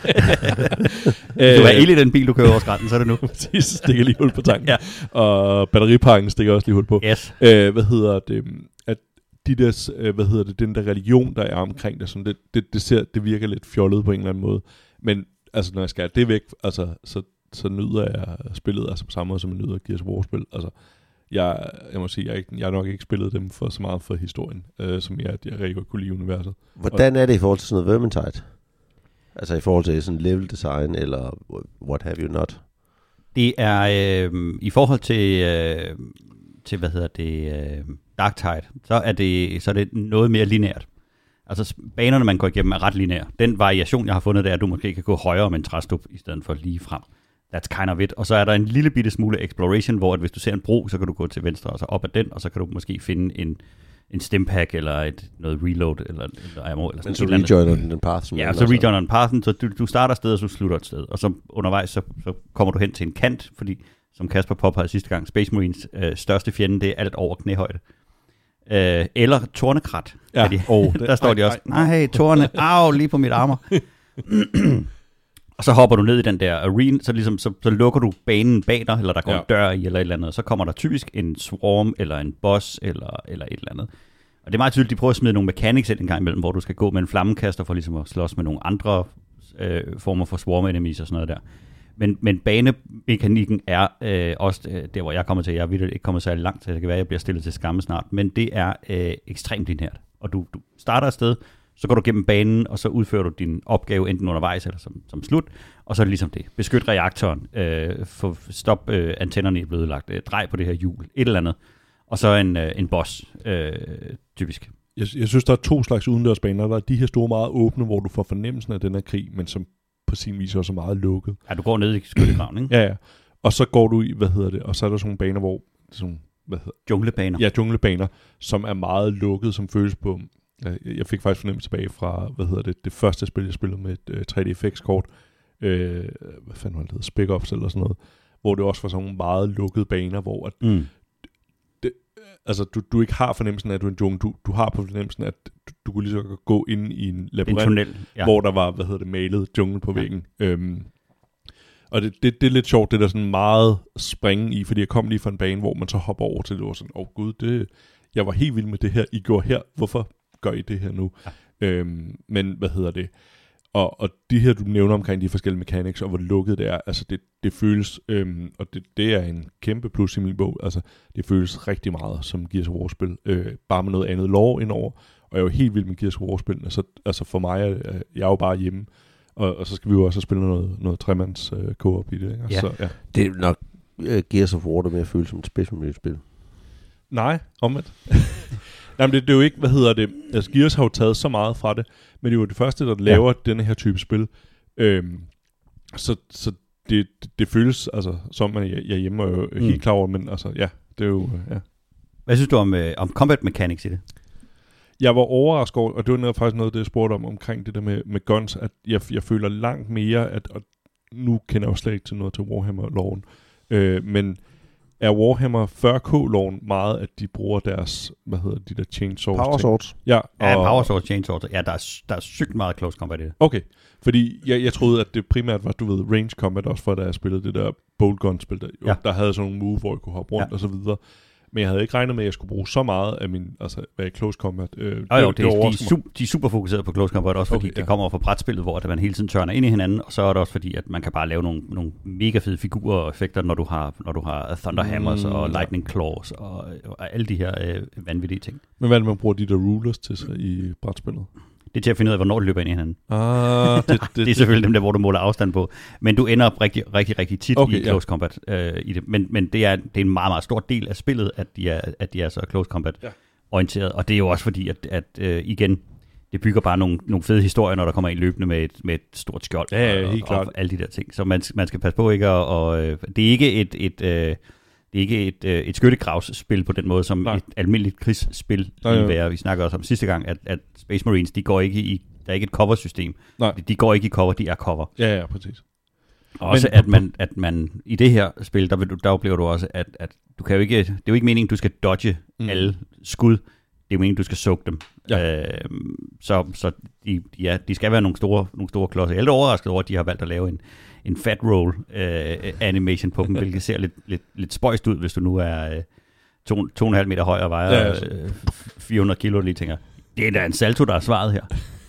Du er el i den bil, du kører over skrænten, så er det nu. Præcis, stikker lige hul på tanken. Ja. Og batteripakken stikker også lige hul på. Yes. Øh, hvad hedder det? At de der, øh, hvad hedder det, den der religion, der er omkring det, sådan, det, det, det, ser, det virker lidt fjollet på en eller anden måde. Men altså, når jeg skal have det væk, altså, så, så nyder jeg spillet altså på samme måde, som jeg nyder Gears of War-spil. Altså, Jeg, jeg må sige, jeg, ikke, jeg har nok ikke spillet dem for så meget for historien, øh, som jeg, jeg rigtig godt kunne lide universet. Hvordan er det i forhold til sådan noget Vermintide? Altså i forhold til sådan level design, eller what have you not? Det er øh, i forhold til, øh, til hvad hedder det, øh, Darktide, så er det, så er det noget mere lineært. Altså banerne, man går igennem, er ret lineære. Den variation, jeg har fundet, det er, at du måske kan gå højere med en træstup, i stedet for lige frem. That's kind of it. Og så er der en lille bitte smule exploration, hvor at hvis du ser en bro, så kan du gå til venstre og så op ad den, og så kan du måske finde en, en stimpack eller et, noget reload eller, eller ammo. Eller sådan. Men så rejoiner den den path? Ja, så rejoiner den pathen, så du, du starter et sted, og så slutter et sted. Og så undervejs, så, så kommer du hen til en kant, fordi som Kasper påpegede sidste gang, Space Marines øh, største fjende, det er alt over knæhøjde. Øh, eller tornekrat. Ja, de, oh, der det, står de også, nej, hey, torne, au, lige på mit armor. Og så hopper du ned i den der arena, så, ligesom, så, så lukker du banen bag dig, eller der går ja. en dør i, eller et eller andet, og så kommer der typisk en swarm, eller en boss, eller, eller et eller andet. Og det er meget tydeligt, de prøver at smide nogle mechanics ind en gang imellem, hvor du skal gå med en flammekaster, for ligesom at slås med nogle andre øh, former for swarm enemies og sådan noget der. Men, men banemekanikken er øh, også øh, der, hvor jeg kommer til. Jeg er virkelig ikke kommet særlig langt, så det kan være, at jeg bliver stillet til skamme snart. Men det er øh, ekstremt lineært. Og du, du starter et sted, så går du gennem banen, og så udfører du din opgave enten undervejs eller som, som slut. Og så er det ligesom det. Beskyt reaktoren. Øh, for, stop øh, antennerne i blevet lagt. Øh, drej på det her hjul. Et eller andet. Og så en, øh, en boss, øh, typisk. Jeg, jeg synes, der er to slags udendørsbaner. Der er de her store, meget åbne, hvor du får fornemmelsen af den her krig, men som på sin vis også er meget lukket. Ja, du går ned i skyttegraven, ikke? Ja, ja. Og så går du i, hvad hedder det, og så er der sådan nogle baner, hvor... Sådan, hvad hedder Djunglebaner. Ja, djunglebaner, som er meget lukket, som føles på... Jeg fik faktisk fornemmelse tilbage fra, hvad hedder det, det første spil, jeg spillede med et uh, tre D F X-kort. Øh, hvad fanden var det, hedder? Spec Ops eller sådan noget. Hvor det også var sådan nogle meget lukkede baner, hvor at... Mm. Altså, du, du ikke har fornemmelsen af, at du er en jungle. Du, du har på fornemmelsen, at du, du kunne lige så gå ind i en labyrint, en tunnel, ja. Hvor der var, hvad hedder det, malet jungle på væggen. Ja. Øhm, og det, det, det er lidt sjovt, det der sådan meget springe i, fordi jeg kom lige fra en bane, hvor man så hopper over til det, og sådan, åh oh, gud, det, jeg var helt vild med det her, I gjorde her, hvorfor gør I det her nu? Ja. Øhm, men, hvad hedder det? Og, og de her, du nævner omkring de forskellige mechanics, og hvor lukket det er, altså det, det føles, øhm, og det, det er en kæmpe plus i min bog, altså det føles rigtig meget som Gears of War-spil, øh, bare med noget andet lore indover, og jeg er jo helt vild med Gears of War-spillene, så altså for mig, er, jeg er jo bare hjemme, og, og så skal vi jo også spille noget, noget tremands øh, co-op i det, ikke? Ja. Så, ja. Det er nok uh, Gears of War, der mere føles som et Space Marine-spil. Nej, omvendt. Jamen, det, det er jo ikke, hvad hedder det, altså Gears har jo taget så meget fra det, men det er jo det første, der laver ja. denne her type spil. Øhm, så så det, det, det føles, altså, som man jeg, jeg hjemme er jo mm. helt klar over, men altså, ja, det er jo, ja. Hvad synes du om, øh, om combat mechanics i det? Jeg var overrasket over, og det var noget, faktisk noget, det jeg spurgte om, omkring det der med, med guns, at jeg, jeg føler langt mere, at, og nu kender jeg jo slet ikke til noget til Warhammer-loven, øh, men er Warhammer fyrre K-loven meget, at de bruger deres, hvad hedder de der chainsaws? Power swords. Ja, og ja, power swords, chainsaws. Ja, der er, der er sygt meget close combat i det. Okay, fordi jeg, jeg troede, at det primært var, du ved, range combat, også for da jeg spillede det der bolt gun-spil, der, ja. der havde sådan nogle move, hvor jeg kunne hoppe rundt ja. og så videre. Men jeg havde ikke regnet med, at jeg skulle bruge så meget af min, altså, hvad er close combat? Øh, jo, jo, det, det, de, er super, de er super fokuseret på close combat, også fordi okay, ja. det kommer fra brætspillet, hvor man hele tiden tørner ind i hinanden, og så er det også fordi, at man kan bare lave nogle, nogle mega fede figurer og effekter, når du har, når du har Thunder Hammers mm, og Lightning Claws og, og alle de her øh, vanvittige ting. Men hvad er det, man bruger de der rulers til sig i brætspillet? Det er til at finde ud af, hvornår det løber ind i hinanden. Ah, det, det, det er selvfølgelig dem der, hvor du måler afstand på. Men du ender op rigtig, rigtig, rigtig tit okay, i close ja. combat øh, i det. Men, men det, er, det er en meget, meget stor del af spillet, at de er, at de er så close combat ja. orienteret. Og det er jo også fordi, at, at øh, igen, det bygger bare nogle, nogle fede historier, når der kommer en løbende med et, med et stort skjold. Ja, ja, og, helt og, klart. og alle de der ting. Så man, man skal passe på ikke at... Og, øh, det er ikke et... et øh, Det er ikke et, øh, et skyttegravsspil på den måde, som Nej. et almindeligt krigsspil vil være. Vi snakker også om sidste gang, at, at Space Marines, de går ikke i, der er ikke et cover-system. Nej. De går ikke i cover, de er cover. Ja, ja, præcis. Og også, Men, at, man, at man i det her spil, der, vil du, der oplever du også, at, at du kan jo ikke, det er jo ikke meningen, du skal dodge mm. alle skud. Det er jo meningen, du skal soak dem. Ja. Øh, så så de, ja, de skal være nogle store, nogle store klodser. Jeg er lidt overrasket over, at de har valgt at lave en en fat roll øh, animation på dem, hvilket ser lidt, lidt, lidt spøjst ud, hvis du nu er øh, to, to og en halv meter høj og vejer ja, altså. øh, fire hundrede kilo, og lige tænker, det er da en salto, der er svaret her.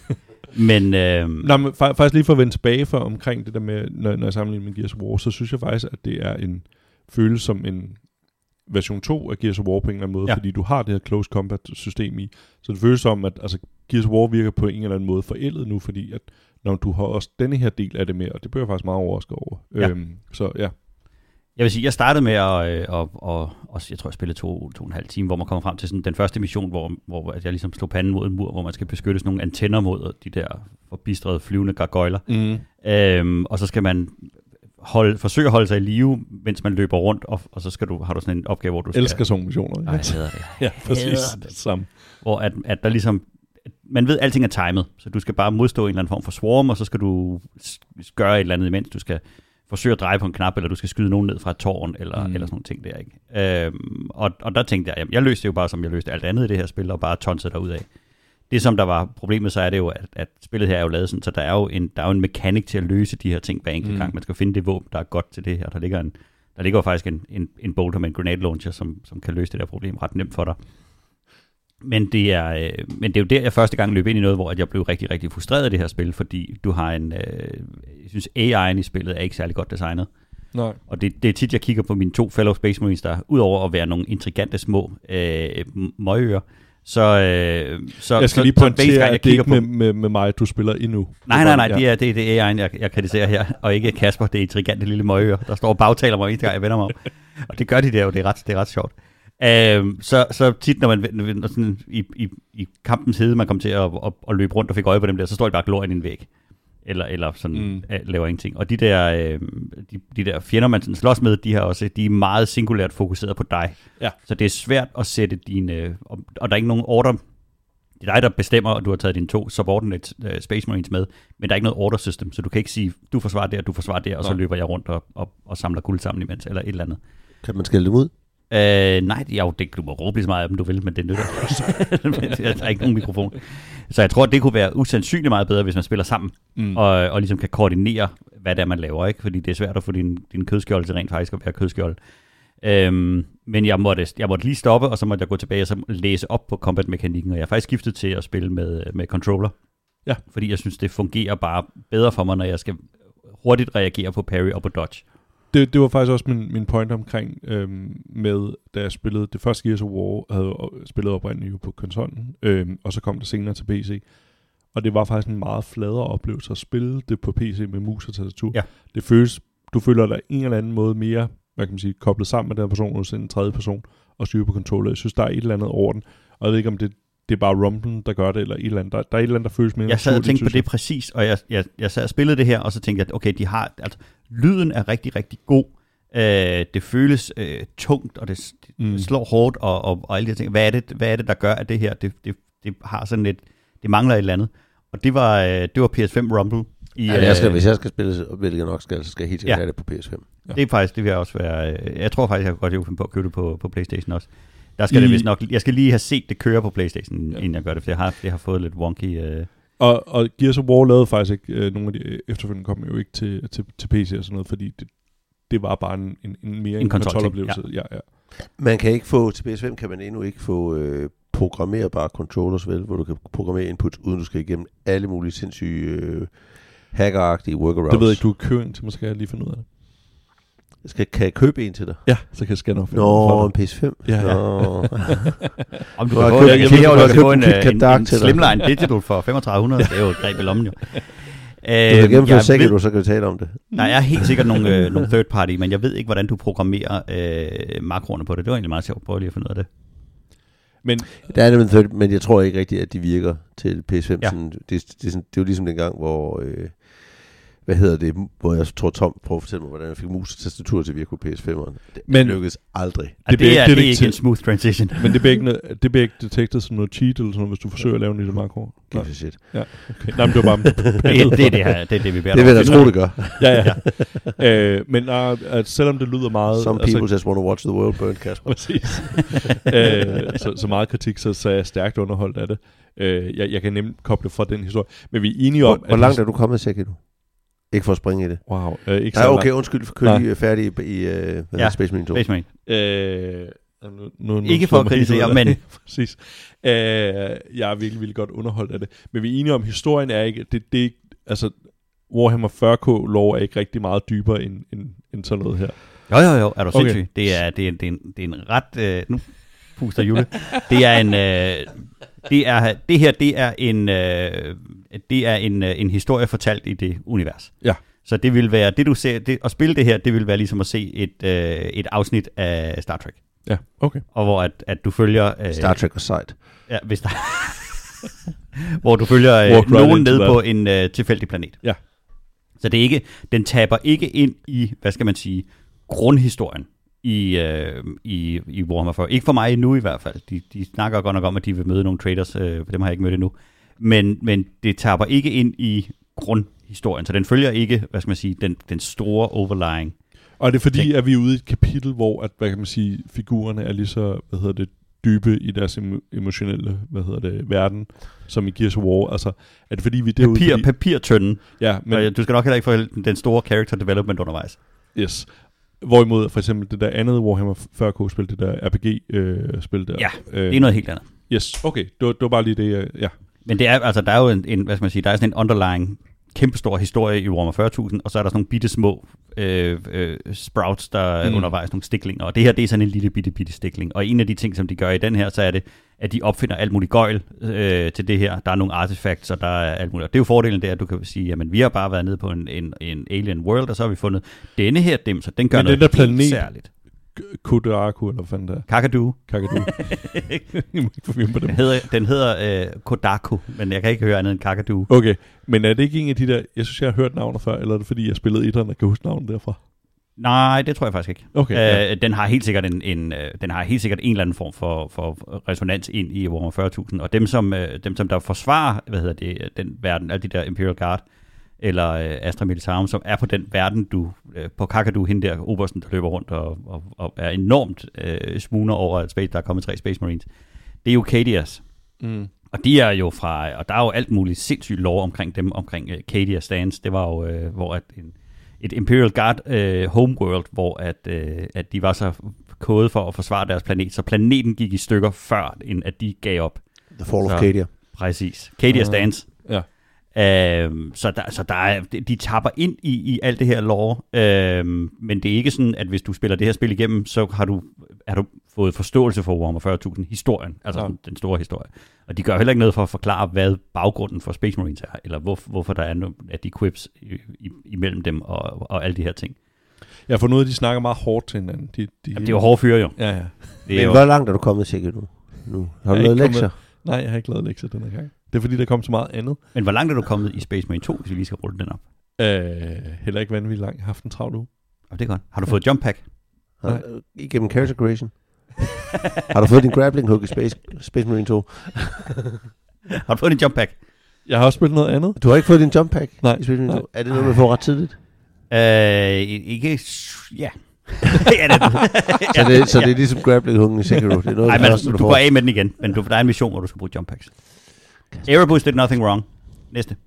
men, øh, Nå, men faktisk lige for at vende tilbage for omkring det der med, når, når jeg sammenligner med Gears of War, så synes jeg faktisk, at det er en følelse som en version to af Gears of War på en eller anden måde, ja. fordi du har det her close combat system i. Så det føles som, at altså, Gears of War virker på en eller anden måde forældet nu, fordi at når du har også denne her del af det med, og det bliver jeg faktisk meget overrasket over. Ja. Øhm, så ja. Jeg vil sige, jeg startede med at, og, og, og jeg tror, jeg spillede to, to og en halv time, hvor man kommer frem til sådan den første mission, hvor, hvor jeg ligesom slog panden mod en mur, hvor man skal beskytte sådan nogle antenner mod de der forbistrede flyvende gargoyler. Mm. Øhm, og så skal man holde, forsøge at holde sig i live, mens man løber rundt, og, og så skal du, har du sådan en opgave, hvor du skal... Elsker sådan missioner. Nej, jeg hader det. Ja, præcis. Det samme. Hvor at, at der ligesom... Man ved, at alting er timet, så du skal bare modstå en eller anden form for swarm, og så skal du gøre et eller andet imens. Du skal forsøge at dreje på en knap, eller du skal skyde nogen ned fra et tårn, eller, mm. eller sådan nogle ting der, ikke? Øhm, og, og der tænkte jeg, jamen, jeg løste det jo bare, som jeg løste alt andet i det her spil, og bare tonsede derudad. Det, som der var problemet, så er det jo, at, at spillet her er jo lavet sådan, så der er jo en, der er jo en mekanik til at løse de her ting hver enkelt mm. gang. Man skal finde det våben, der er godt til det her. Der ligger, en, der ligger jo faktisk en, en, en bolter med en grenade launcher, som, som kan løse det der problem ret nemt for dig. Men det, er, øh, men det er jo der, jeg første gang løb ind i noget, hvor jeg blev rigtig, rigtig frustreret af det her spil, fordi du har en, øh, jeg synes A I'en i spillet er ikke særlig godt designet. Nej. Og det, det er tit, jeg kigger på mine to fellow Space Marines, der udover at være nogle intrigante små øh, møgøer, så... Øh, så jeg skal så, lige pointere, at det er ikke med, med, med mig, du spiller endnu. Nej, nej, nej, det er det, det er A I'en, jeg, jeg kritiserer her, og ikke Kasper, det er intrigante lille møgøer, der står og bagtaler mig, eneste gang jeg vender mig om. Og det gør de der jo, det er ret, det er ret sjovt. Uh, så, så tit, når man når sådan, i, i, i kampens hede, man kom til at, at, at løbe rundt og fik øje på dem der, så står de bare glor ind i en væg. Eller, eller sådan, mm. laver ingenting. Og de der, øh, de, de der fjender, man sådan slås med, de, har også, de er meget singulært fokuseret på dig. Ja. Så det er svært at sætte dine... Og, og der er ikke nogen order... Det er dig, der bestemmer, at du har taget dine to subordinate uh, Space Marines med, men der er ikke noget order system, så du kan ikke sige, du forsvarer der, du forsvarer der, og så løber jeg rundt og, og, og samler guld sammen imens, eller et eller andet. Kan man skælde dem ud? Øh, nej, jo, det, du må råbe lige så meget af dem, du vil, men det nytter. Der er ikke nogen mikrofon. Så jeg tror, at det kunne være usandsynligt meget bedre, hvis man spiller sammen, mm. og, og ligesom kan koordinere, hvad det er, man laver, ikke? Fordi det er svært at få din, din kødskjold til rent faktisk at være kødskjold. Øhm, men jeg måtte, jeg måtte lige stoppe, og så måtte jeg gå tilbage og så læse op på combat-mekanikken, og jeg er faktisk skiftet til at spille med, med controller. Ja. Fordi jeg synes, det fungerer bare bedre for mig, når jeg skal hurtigt reagere på parry og på dodge. Det, det var faktisk også min, min point omkring øhm, med, da jeg spillede det første Gears of War, havde spillet oprindeligt jo på konsollen, øhm, og så kom det senere til P C. Og det var faktisk en meget fladere oplevelse at spille det på P C med mus og tastatur. Ja. Det føles, du føler dig en eller anden måde mere, hvad kan man sige, koblet sammen med den person, hos en tredje person, og styre på controller. Jeg synes, der er et eller andet over den. Og jeg ved ikke, om det, det er bare Rumble, der gør det, eller et eller andet. Der, der er et eller andet, der føles mere Jeg sad og naturligt, tænkte på synes jeg. det præcis, og jeg, jeg, jeg sad og spillede det her, og så tænkte jeg, at okay, de har, altså, lyden er rigtig, rigtig god. Øh, det føles øh, tungt, og det, det Mm. slår hårdt, og, og, og alle de her ting. Hvad er, det, hvad er det, der gør, at det her, det, det, det har sådan lidt, det mangler et eller andet. Og det var, øh, det var P S fem Rumble. I, Ja, jeg skal, øh, hvis jeg skal spille, hvilket jeg nok skal, så skal jeg helt sikkert Ja. have det på P S fem. Ja. Det er faktisk, det vil jeg også være, øh, jeg tror faktisk, jeg kan godt finde på at købe det på, på PlayStation også. Der skal I, det vist nok, jeg skal lige have set det køre på PlayStation, Ja. inden jeg gør det, for jeg har, jeg har fået lidt wonky. Øh. Og, og Gears of War lavede faktisk ikke, øh, nogle af de efterfølgende kom jo ikke til, til, til P C og sådan noget, fordi det, det var bare en, en, en mere En en konsol-ting, kontroloplevelse. Ja. Ja, ja. Man kan ikke få, til P S fem kan man endnu ikke få øh, programmerbare controllers, vel, hvor du kan programmere input, uden du skal igennem alle mulige sindssyge øh, hackeragtige workarounds. Det ved jeg ikke, du kan købe en til mig, skal jeg lige finde ud af det. Skal, kan jeg købe en til dig? Ja, så kan jeg scanne op. Nå, en P S fem? Ja, ja. Nå. Om du Nå, kan jeg få, købte- jeg, jeg jeg, ved, jeg, du jeg har kan købt få en, en øh, KitKat en, Dark en til dig. Slimline Digital for femogtredive hundrede, det er jo et greb i lommen jo. Du kan gennemføre jeg sikkert, ved- du så kan vi tale om det. Der er helt sikkert nogle, øh, nogle third party, men jeg ved ikke, hvordan du programmerer øh, makroerne på det. Det var egentlig meget sjovt. Prøv lige at finde ud af det. Men Der er nemlig third, men jeg tror ikke rigtigt, at de virker til P S fem. Ja. Sådan, det, det, er sådan, det er jo ligesom den gang, hvor... Øh, hvad hedder det, hvor jeg tror Tom prøver at fortælle mig, hvordan jeg fik mus og tastatur til at virke på P S fem'eren. Det Men- lykkedes aldrig. Det, det, bliver det er, ikke- det det er er ikke ikke til- en smooth transition. Men det bliver ikke, noget- det bliver ikke detektet som noget cheat eller sådan noget, hvis du forsøger at lave en lille makro. Give a shit. Ja, okay. Nej, men det var bare... det, er- det, er det, her, det er det, vi beder Det vil dig jeg om. da tro, det gør. Ja, ja. øh, men uh, at selvom det lyder meget... Some people just want to watch the world burn, Kasper. Præcis. øh, så, så meget kritik, så, så er jeg stærkt underholdt af det. Øh, jeg, jeg kan nemt koble fra den historie. Men vi er enige om... Hvor, hvor langt er du kommet, Sække, du? Ikke for at springe i det. Wow, øh, ikke så Nej, langt. okay, undskyld, for kør lige færdig i, i uh, hvad Ja, hedder Space Marine to. Space Marine. Øh, nu, nu, nu Ikke slår for at mig helt kritisere, ud af- men- Præcis. Øh, jeg er virkelig, virkelig godt underholdt af det. Men vi er enige om, historien er ikke... Det, det er ikke altså, Warhammer fyrre K lore er ikke rigtig meget dybere end, end, end sådan noget her. Jo, jo, jo. Er du Okay. sindssyg? Det er, det er, det er, en, det er en ret... Øh, nu puster Jule. Det er en... Øh, det, er, det her, det er en... Øh, det er en, øh, en historie fortalt i det univers. Ja. Så det vil være... Det du ser... Det, at spille det her, det vil være ligesom at se et, øh, et afsnit af Star Trek. Ja, okay. Og hvor at, at du følger... Øh, Star Trek og Sight. Ja, hvis der... hvor du følger Walk øh, right nogen into ned that. på en øh, tilfældig planet. Ja. Så det er ikke, den taber ikke ind i, hvad skal man sige, grundhistorien i, øh, i, i Warhammer fyrre. Ikke for mig endnu i hvert fald. De, de snakker godt nok om, at de vil møde nogle traders, øh, dem har jeg ikke mødt endnu. Men, men det taber ikke ind i grundhistorien, så den følger ikke, hvad skal man sige, den, den store overlying. Og er det fordi, Tænk. at vi er ude i et kapitel, hvor at, hvad kan man sige, figurerne er lige så, hvad hedder det, dybe i deres emo- emotionelle, hvad hedder det, verden, som i Gears of War. Altså, er det fordi, vi er derude, Papir, fordi... papirtønden. Ja, men... Men, du skal nok heller ikke få den store character development undervejs. Yes. Hvorimod for eksempel det der andet Warhammer fyrre K-spil, det der R P G-spil der. Ja, øh, det er noget helt andet. Yes, okay. Det var, det var bare lige det, jeg... Ja. Men det er, altså, der er jo en, en, hvad skal man sige, der er sådan en underlying, kæmpestor historie i Warhammer fyrre tusind, og så er der sådan nogle bitte små øh, øh, sprouts, der er Mm. undervejs, nogle stiklinger, og det her, det er sådan en lille bitte, bitte stikling. Og en af de ting, som de gør i den her, så er det, at de opfinder alt muligt gøjl øh, til det her. Der er nogle artifacts, og der er alt muligt. Og det er jo fordelen der, at du kan sige, jamen vi har bare været nede på en, en, en alien world, og så har vi fundet denne her dem, så den gør Men noget den der helt planet- særligt. Kodaraku, eller hvad fanden der er. Kakadu. Kakadu. Jeg må ikke forvirre på dem. Den hedder, den hedder øh, Kodaku, men jeg kan ikke høre andet end Kakadu. Okay, men er det ikke en af de der... Jeg synes, jeg har hørt navnet før, eller er det fordi, jeg spillede etteren, og kan huske navnet derfra? Nej, det tror jeg faktisk ikke. Okay, ja. Øh, den har helt sikkert en, en øh, den har helt sikkert en eller anden form for, for resonans ind i Warhammer fyrre tusind, og dem som øh, dem som der forsvarer, hvad hedder det, den verden, alle de der Imperial Guard eller øh, Astra Militarum, som er på den verden, du øh, på Kakadu, hende der obersten, der løber rundt og, og, og er enormt øh, smugner over, at space, der er kommet tre Space Marines. Det er jo Cadias. Mm. Og de er jo fra, og der er jo alt muligt sindssygt lore omkring dem, omkring uh, Cadia Stands. Det var jo, uh, hvor at en, et Imperial Guard uh, homeworld, hvor at, uh, at de var så kodet for at forsvare deres planet, så planeten gik i stykker før, end at de gav op. The Fall of Så- Cadia. Præcis. Cadia Ah. Stands. Ja. Øhm, så der, så der er, de, de tapper ind i, i alt det her lore, øhm, men det er ikke sådan, at hvis du spiller det her spil igennem, så har du, har du fået forståelse for Warhammer fyrre tusind, historien, altså Ja. den, den store historie. Og de gør heller ikke noget for at forklare, hvad baggrunden for Space Marines er, eller hvor, hvorfor der er no, af de quips i, i, imellem dem og, og alle de her ting. Jeg har fundet ud af, at de snakker meget hårdt til hinanden. De, de, Jamen, det er jo hårde fyre jo. Ja, ja. Det er Men jo hvor langt er du kommet, Sække, nu? nu? Har du Jeg er lavet ikke lektier? kommet- Nej, jeg har ikke lavet lektier denne gang. Det er fordi, der kom så meget andet. Men hvor langt er du kommet i Space Marine to, hvis vi lige skal rulle den op? Øh, heller ikke vanvittigt langt. Jeg har haft en travl uge. Og det er godt. Har du fået jump pack? Har, øh, igennem character creation? Har du fået din grappling hook i Space, Space Marine to? Har du fået din jump pack? Jeg har også spillet noget andet. Du har ikke fået din jump pack Nej. i Space Marine Nej. to? Er det noget, man får ret tidligt? Øh, ikke... Ja. ja, det, Så, det, så det er ligesom grappling hooken i Sekiro. Det er noget, Nej, det men første, du får. går af med den igen, men du, der er en mission, hvor du skal bruge jump packs. Erebus did nothing wrong. Næste.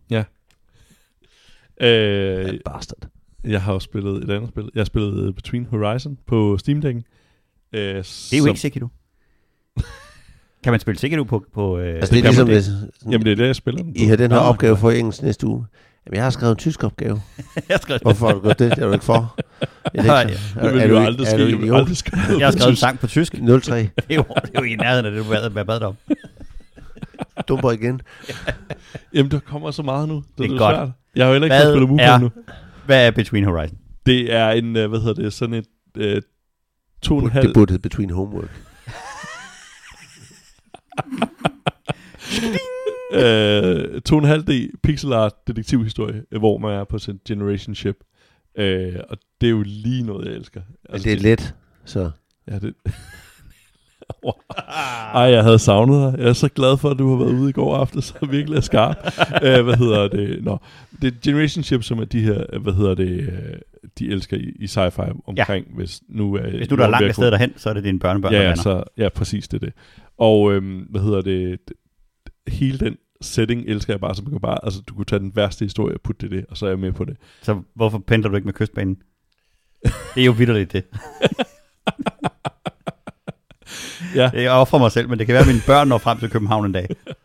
Øh, Bastard. jeg har også spillet et andet spil. Jeg har spillet Between Horizon på Steam-dækken. Øh, Det er jo ikke Sekiro. Kan man spille Sekiro på... på øh, Altså, det er kan ligesom, man hvis Jamen, det er det, jeg spiller den på. I har den her Nå, opgave okay. for engelsk næste uge. Jamen, jeg har skrevet en tysk opgave. jeg, skrev, Hvorfor har du gjort det? Det er du ikke for. Jeg Nej, Det vil jo aldrig ske. Jeg vil aldrig skrive jeg har på skrevet en tysk. sang på tysk. nul tre. Det er jo, det er jo i nærheden af det, du bad, bad dig om. Dumper igen. Jamen, der kommer så meget nu. Det, Det er er godt. svært. Jeg har jo heller ikke Hvad fået spillet er- Wukong nu. Hvad er Between Horizon? Det er en, øh, hvad hedder det, sådan et øh, to og en halv... Det burde hedde Between Homework. øh, to og en halv D pixel art detektivhistorie, øh, hvor man er på sin generation ship. Øh, og det er jo lige noget, jeg elsker. Men det er let, så... Ja, det... Ej, jeg havde savnet dig. Jeg er så glad for, at du har været ude i går aften, så virkelig er skarp. uh, hvad hedder det? Nå, det er Generation Ship, som er de her, hvad hedder det, uh, de elsker i, i sci-fi omkring, ja. hvis nu er... Hvis du der er langt afsted derhen, så er det dine børnebørn, ja, der ja, lander. så, ja, præcis det er det. Og øhm, hvad hedder det? Hele den setting elsker jeg bare, så man kan bare, altså du kunne tage den værste historie og putte det i det, og så er jeg med på det. Så hvorfor pendler du ikke med kystbanen? Det er jo vitterligt det. Ja. Jeg offrer mig selv, men det kan være, at mine børn når frem til København en dag.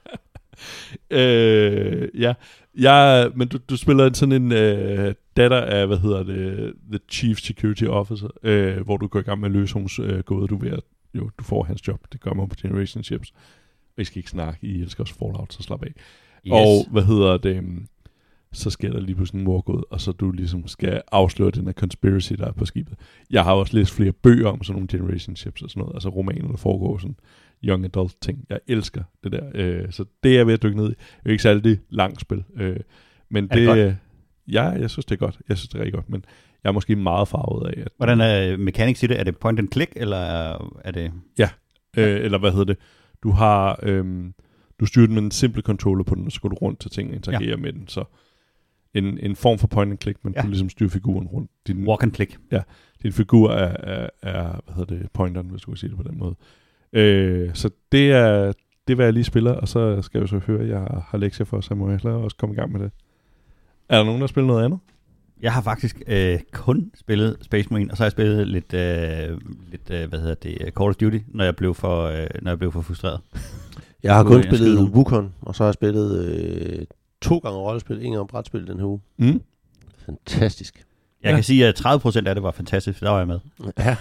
øh, ja, jeg, men du, du spiller sådan en øh, datter af, hvad hedder det, The Chief Security Officer, øh, hvor du går i gang med at løse hans øh, gåde, du ved at, jo, du får hans job, det gør man på Generation Ships. Og I skal ikke snakke, I elsker også Fallout, så slap af. Yes. Og hvad hedder det, så sker der lige pludselig en mordgåde, og så du ligesom skal afsløre den her conspiracy, der er på skibet. Jeg har også læst flere bøger om sådan nogle Generation Ships og sådan noget, altså romaner, der foregår sådan young adult ting. Jeg elsker det der, øh, så det er jeg ved at dykke ned i. Det er jo ikke særlig langt spil, øh, men Er det det, godt? ja, jeg synes det er godt. Jeg synes det er rigtig godt, men jeg er måske meget farvet af, at Hvordan er mechanics i det? Er det point and click, eller er det... øh, eller hvad hedder det, du har, øh, du styrer den med en simple controller på den, og så går du rundt til ting og interagerer ja. med den, så en, en form for point and click, men ja. du ligesom styrer figuren rundt. Din, Walk and click. din figur er, er, er, hvad hedder det, pointeren, hvis du kan sige det på den måde. Øh, så det er, det er, hvad jeg lige spiller, og så skal jeg jo så høre, at jeg har lektier for, så må jeg hellere også komme i gang med det. Er der nogen, der spiller noget andet? Jeg har faktisk øh, kun spillet Space Marine, og så har jeg spillet lidt, øh, lidt øh, hvad hedder det, Call of Duty, når jeg blev for, øh, når jeg blev for frustreret. Jeg har Nu kun er jeg spillet skyde. Wukong, og så har jeg spillet øh, to gange rollespil, en gang brætspil den her uge. Mm. Fantastisk. Jeg Ja. kan sige, at tredive procent af det var fantastisk, der var jeg med. Ja.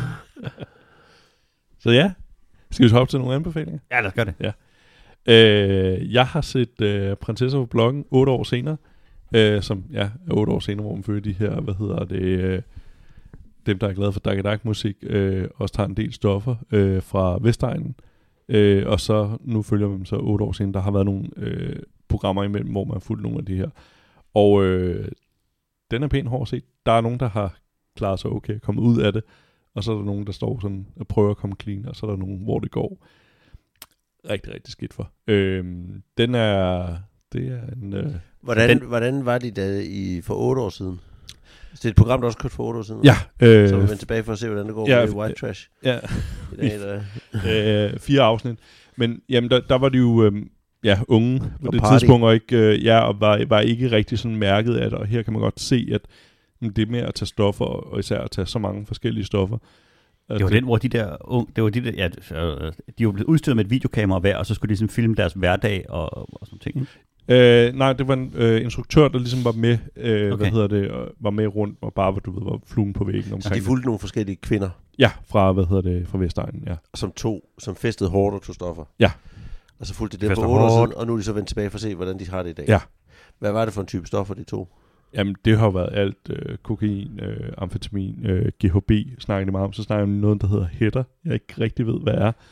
Så ja, skal vi så op til nogle anbefalinger? Ja, lad os gøre det. Øh, jeg har set øh, Prinsesser på bloggen otte år senere, øh, som ja, er otte år senere, hvor man følger de her, hvad hedder det, øh, dem der er glade for Dark Dark musik, øh, også tager en del stoffer øh, fra Vestegnen, øh, og så nu følger man så otte år senere, der har været nogle øh, programmer imellem, hvor man har fulgt nogle af de her, og øh, den er pænt hård set. Der er nogen, der har klaret sig okay, kommet ud af det, og så er der nogen, der står sådan og prøver at komme clean, og så er der nogen, hvor det går rigtig, rigtig skidt for. Øhm, den er, det er en... Øh, Hvordan, Den- hvordan var de da i, for otte år siden? Det er et program, der også kørte for otte år siden. ja, øh, Så vi vender tilbage for at se, hvordan det går ja, ja, med White Trash. ja, I dag, der. øh, fire afsnit. Men jamen, der, der var de jo øh, ja, unge på Og det party. tidspunkt, og, ikke, øh, ja, og var, var ikke rigtig sådan mærket af det, og her kan man godt se, at mm, det med at tage stoffer, og især at tage så mange forskellige stoffer. Det var den, hvor de der unge, det var de der, ja, øh, de var blevet udstyret med et videokamera hver, og så skulle de ligesom filme deres hverdag og, og sådan ting. Ikke? Øh, nej, det var en øh, instruktør, der ligesom var med, øh, Okay. hvad hedder det, og var med rundt, og bare, hvor du ved, var fluen på væggen Så omkring. de fulgte nogle forskellige kvinder, Ja, fra, hvad hedder det, fra Vestegnen, ja. som tog, som festede hårdt og tog stoffer. Ja. Og så fulgte de De dem for fester otte år hårdt. siden, og nu er de så vendt tilbage for at se, hvordan de har det i dag. Ja. Hvad var det for en type stoffer, de tog? Jamen, det har jo været alt øh, kokain, øh, amfetamin, øh, G H B, snakker de meget om. Så snakker de om noget, der hedder hætter, jeg ikke rigtig ved, hvad er.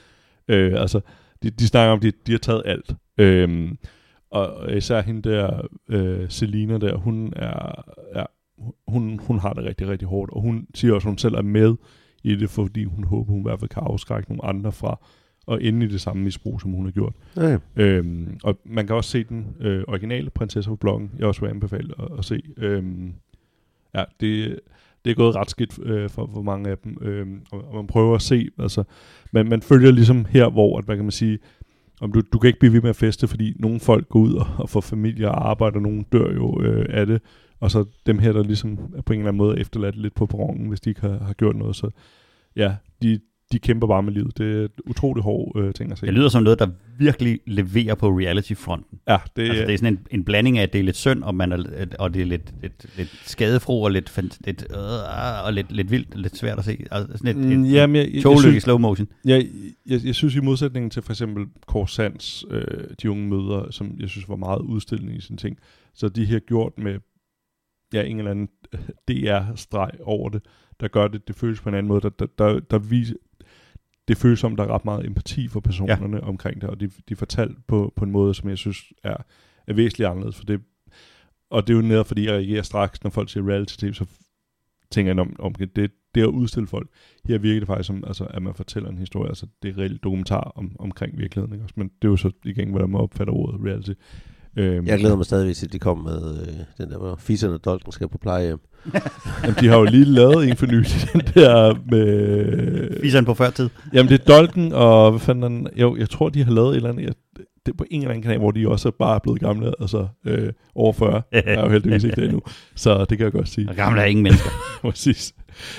Øh, altså, de, de snakker om, at de, de har taget alt. Øh, og især hende der, øh, Selina der, hun er, er hun, hun har det rigtig, rigtig hårdt, og hun siger også, at hun selv er med i det, fordi hun håber, hun i hvert fald kan afskrække nogle andre fra at ende i det samme misbrug, som hun har gjort. Okay. Øhm, og man kan også se den øh, originale Prinsesser på bloggen. Jeg også vil anbefale at, at se. Øhm, ja, det, det er gået ret skidt øh, for, for mange af dem, øhm, og, og man prøver at se, altså, man, man følger ligesom her, hvor, at, hvad kan man sige, om du, du kan ikke blive ved med at feste, fordi nogle folk går ud og, og får familie og arbejde, og nogle dør jo øh, af det, og så dem her, der ligesom på en eller anden måde efterladt lidt på perronen, hvis de ikke har, har gjort noget, så ja, de, de kæmper bare med livet. Det er et utroligt hård øh, ting at se. Det lyder som noget, der virkelig leverer på reality-fronten. Ja, det, altså, det er sådan en, en blanding af, at det er lidt synd, og, man er, og det er lidt, lidt, lidt skadefro, og lidt, lidt, øh, og lidt, lidt vildt, lidt svært at se. Altså sådan et, et, Jamen, jeg, jeg, togløb i slow motion. Jeg, jeg, jeg synes i modsætning til for eksempel Kåre Sands, øh, de unge mødre, som jeg synes var meget udstillende i sine ting, så de her gjort med ja, en eller anden D R-streg over det, der gør det, det føles på en anden måde, der, der, der, der viser, det føles som, der er ret meget empati for personerne ja. omkring det, og de, de er fortalt på, på en måde, som jeg synes er, er væsentligt anderledes, for det, og det er jo netop, fordi jeg reagerer straks, når folk siger reality-tv, så tænker jeg om, om det, det er at udstille folk. Her virker det faktisk som, altså, at man fortæller en historie, altså det er reelt dokumentar om, omkring virkeligheden, ikke? Men det er jo så igen, hvordan man opfatter ordet reality. Øhm, jeg glæder mig stadigvæk til, at de kommer med øh, den der, hvor Fisseren og Dolken skal på plejehjem. Jamen, de har jo lige lavet en for nylig, den der med... Fisseren på før tid. Jamen, det er Dolken, og hvad fanden, jo, jeg tror, de har lavet et eller andet, det er på en eller anden kanal, hvor de også bare er blevet gamle, altså øh, over fyrre. Jeg er jo heldigvis ikke det endnu, så det kan jeg godt sige. Og gamle er ingen mennesker. Præcis.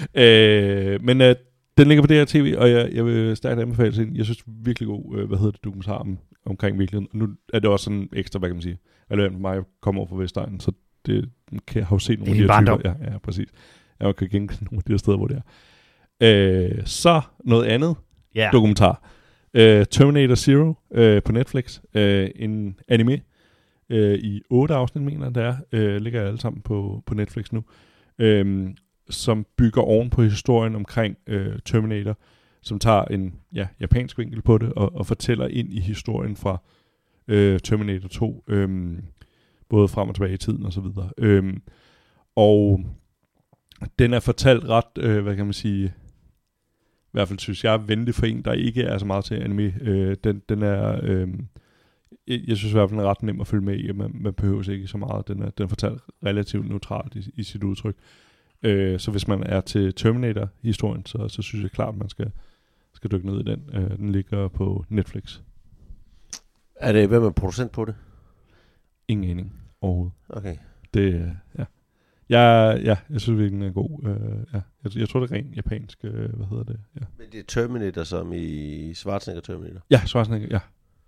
Øh, men øh, den ligger på D R T V, og jeg, jeg vil stærkt anbefale til den. Jeg synes virkelig god, øh, hvad hedder det, dokumentar om, omkring virkeligheden. Nu er det også sådan ekstra, hvad kan man sige, relevant for mig at komme over fra Vestegnen, så det kan jeg have set nogle af de her typer. Ja, ja, præcis. Jeg kan genkende nogle af de her steder, hvor det er. Øh, så noget andet yeah. dokumentar. Uh, Terminator Zero uh, på Netflix. Uh, en anime uh, i otte afsnit, mener der er. Uh, ligger alle sammen på, på Netflix nu. Uh, som bygger oven på historien omkring uh, Terminator, som tager en ja, japansk vinkel på det, og, og fortæller ind i historien fra uh, Terminator to. Um, både frem og tilbage i tiden og så videre. Um, og den er fortalt ret, uh, hvad kan man sige... I hvert fald synes jeg, venlig for en, der ikke er så meget til anime. Øh, den, den er, øh, jeg synes i hvert fald, den er ret nem at følge med i, man, man behøver ikke så meget. Den er, den er fortalt relativt neutralt i, i sit udtryk. Øh, så hvis man er til Terminator-historien, så, så synes jeg klart, at man skal, skal dykke ned i den. Øh, den ligger på Netflix. Er det, hvem er producent på det? Ingen ening overhovedet. Okay. Det, ja. Ja, ja, jeg synes virkelig, den er god. Uh, ja. jeg, jeg tror, det er rent japansk. Uh, hvad hedder det? Ja. Men det er Terminator som i Schwarzenegger Terminator? Ja, Schwarzenegger, ja.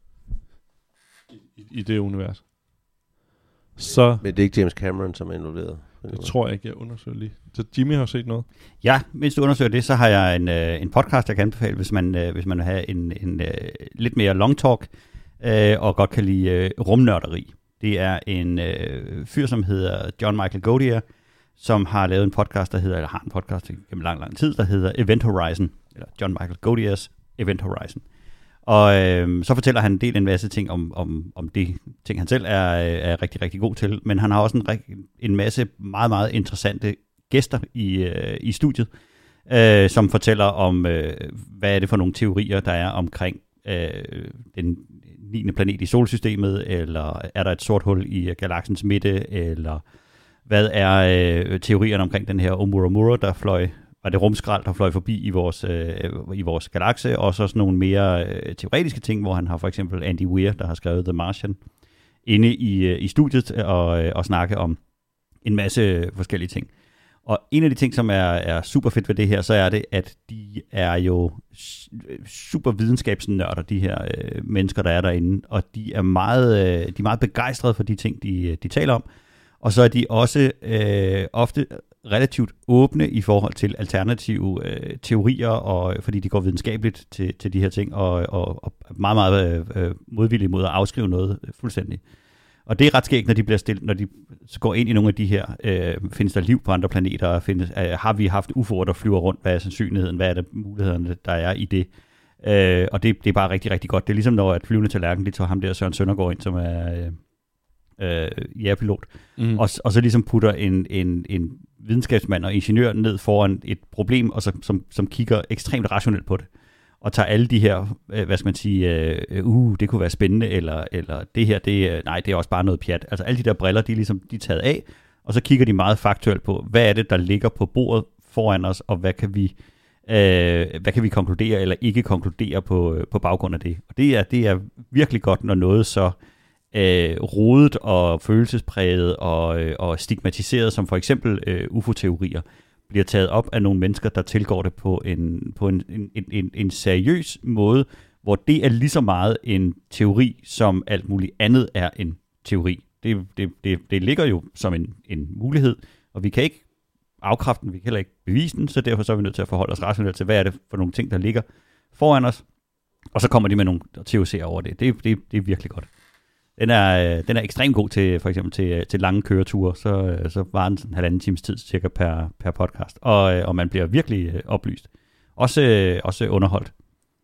I, i det univers. Så, men det er ikke James Cameron, som er involveret? Det tror jeg ikke, jeg undersøger lige. Så Jimmy har set noget? Ja, mens du undersøger det, så har jeg en, uh, en podcast, jeg kan anbefale, hvis man, uh, hvis man vil have en, en uh, lidt mere long talk, uh, og godt kan lide uh, rumnørderi. Det er en øh, fyr, som hedder John Michael Godier, som har lavet en podcast, der hedder, eller har en podcast gennem lang, lang tid, der hedder Event Horizon, eller John Michael Godiers Event Horizon. Og øh, så fortæller han en del en masse ting om, om, om det ting, han selv er, er rigtig, rigtig god til, men han har også en, en masse meget, meget interessante gæster i, øh, i studiet, øh, som fortæller om, øh, hvad er det for nogle teorier, der er omkring øh, den niende planet i solsystemet, eller er der et sort hul i galaksens midte, eller hvad er øh, teorierne omkring den her Oumuamua, der fløj, var det rumskrald, der fløj forbi i vores, øh, i vores galakse, og så sådan nogle mere øh, teoretiske ting, hvor han har for eksempel Andy Weir, der har skrevet The Martian, inde i, øh, i studiet og, øh, og snakke om en masse forskellige ting. Og en af de ting, som er, er super fedt ved det her, så er det, at de er jo super videnskabsnørder, de her øh, mennesker, der er derinde, og de er meget, øh, de er meget begejstrede for de ting, de, de taler om. Og så er de også øh, ofte relativt åbne i forhold til alternative øh, teorier, og, fordi de går videnskabeligt til, til de her ting, og, og, og meget, meget øh, modvillige mod at afskrive noget fuldstændig. Og det er ret skægt, når de bliver stillet, når de går ind i nogle af de her, øh, findes der liv på andre planeter, findes, øh, har vi haft U F O'er, der flyver rundt, hvad er sandsynligheden, hvad er det mulighederne, der er i det, Øh, og det, det er bare rigtig, rigtig godt. Det er ligesom når at Flyvende Tallerken, de tog ham der Søren Søndergaard ind, som er øh, øh, jægerpilot, mm. og, og så ligesom putter en, en, en videnskabsmand og ingeniør ned foran et problem, og så, som, som kigger ekstremt rationelt på det, og tager alle de her, øh, hvad skal man sige, øh, uh, det kunne være spændende, eller, eller det her, det, nej, det er også bare noget pjat. Altså alle de der briller, de er ligesom de er taget af, og så kigger de meget faktuelt på, hvad er det, der ligger på bordet foran os, og hvad kan vi Øh, hvad kan vi konkludere eller ikke konkludere på, på baggrund af det. Og det er, det er virkelig godt, når noget så øh, rodet og følelsespræget og, øh, og stigmatiseret, som for eksempel øh, U F O-teorier, bliver taget op af nogle mennesker, der tilgår det på en, på en, en, en, en seriøs måde, hvor det er lige så meget en teori, som alt muligt andet er en teori. Det, det, det, det ligger jo som en, en mulighed, og vi kan ikke afkræften, vi kan heller ikke bevise den, så derfor så er vi nødt til at forholde os rationelt til, hvad er det for nogle ting, der ligger foran os, og så kommer de med nogle T O C'er over det. Det, det, det er virkelig godt. Den er, den er ekstremt god til, for eksempel til, til lange køreture, så, så var den en halvanden times tid cirka per, per podcast, og, og man bliver virkelig oplyst. Også, også underholdt.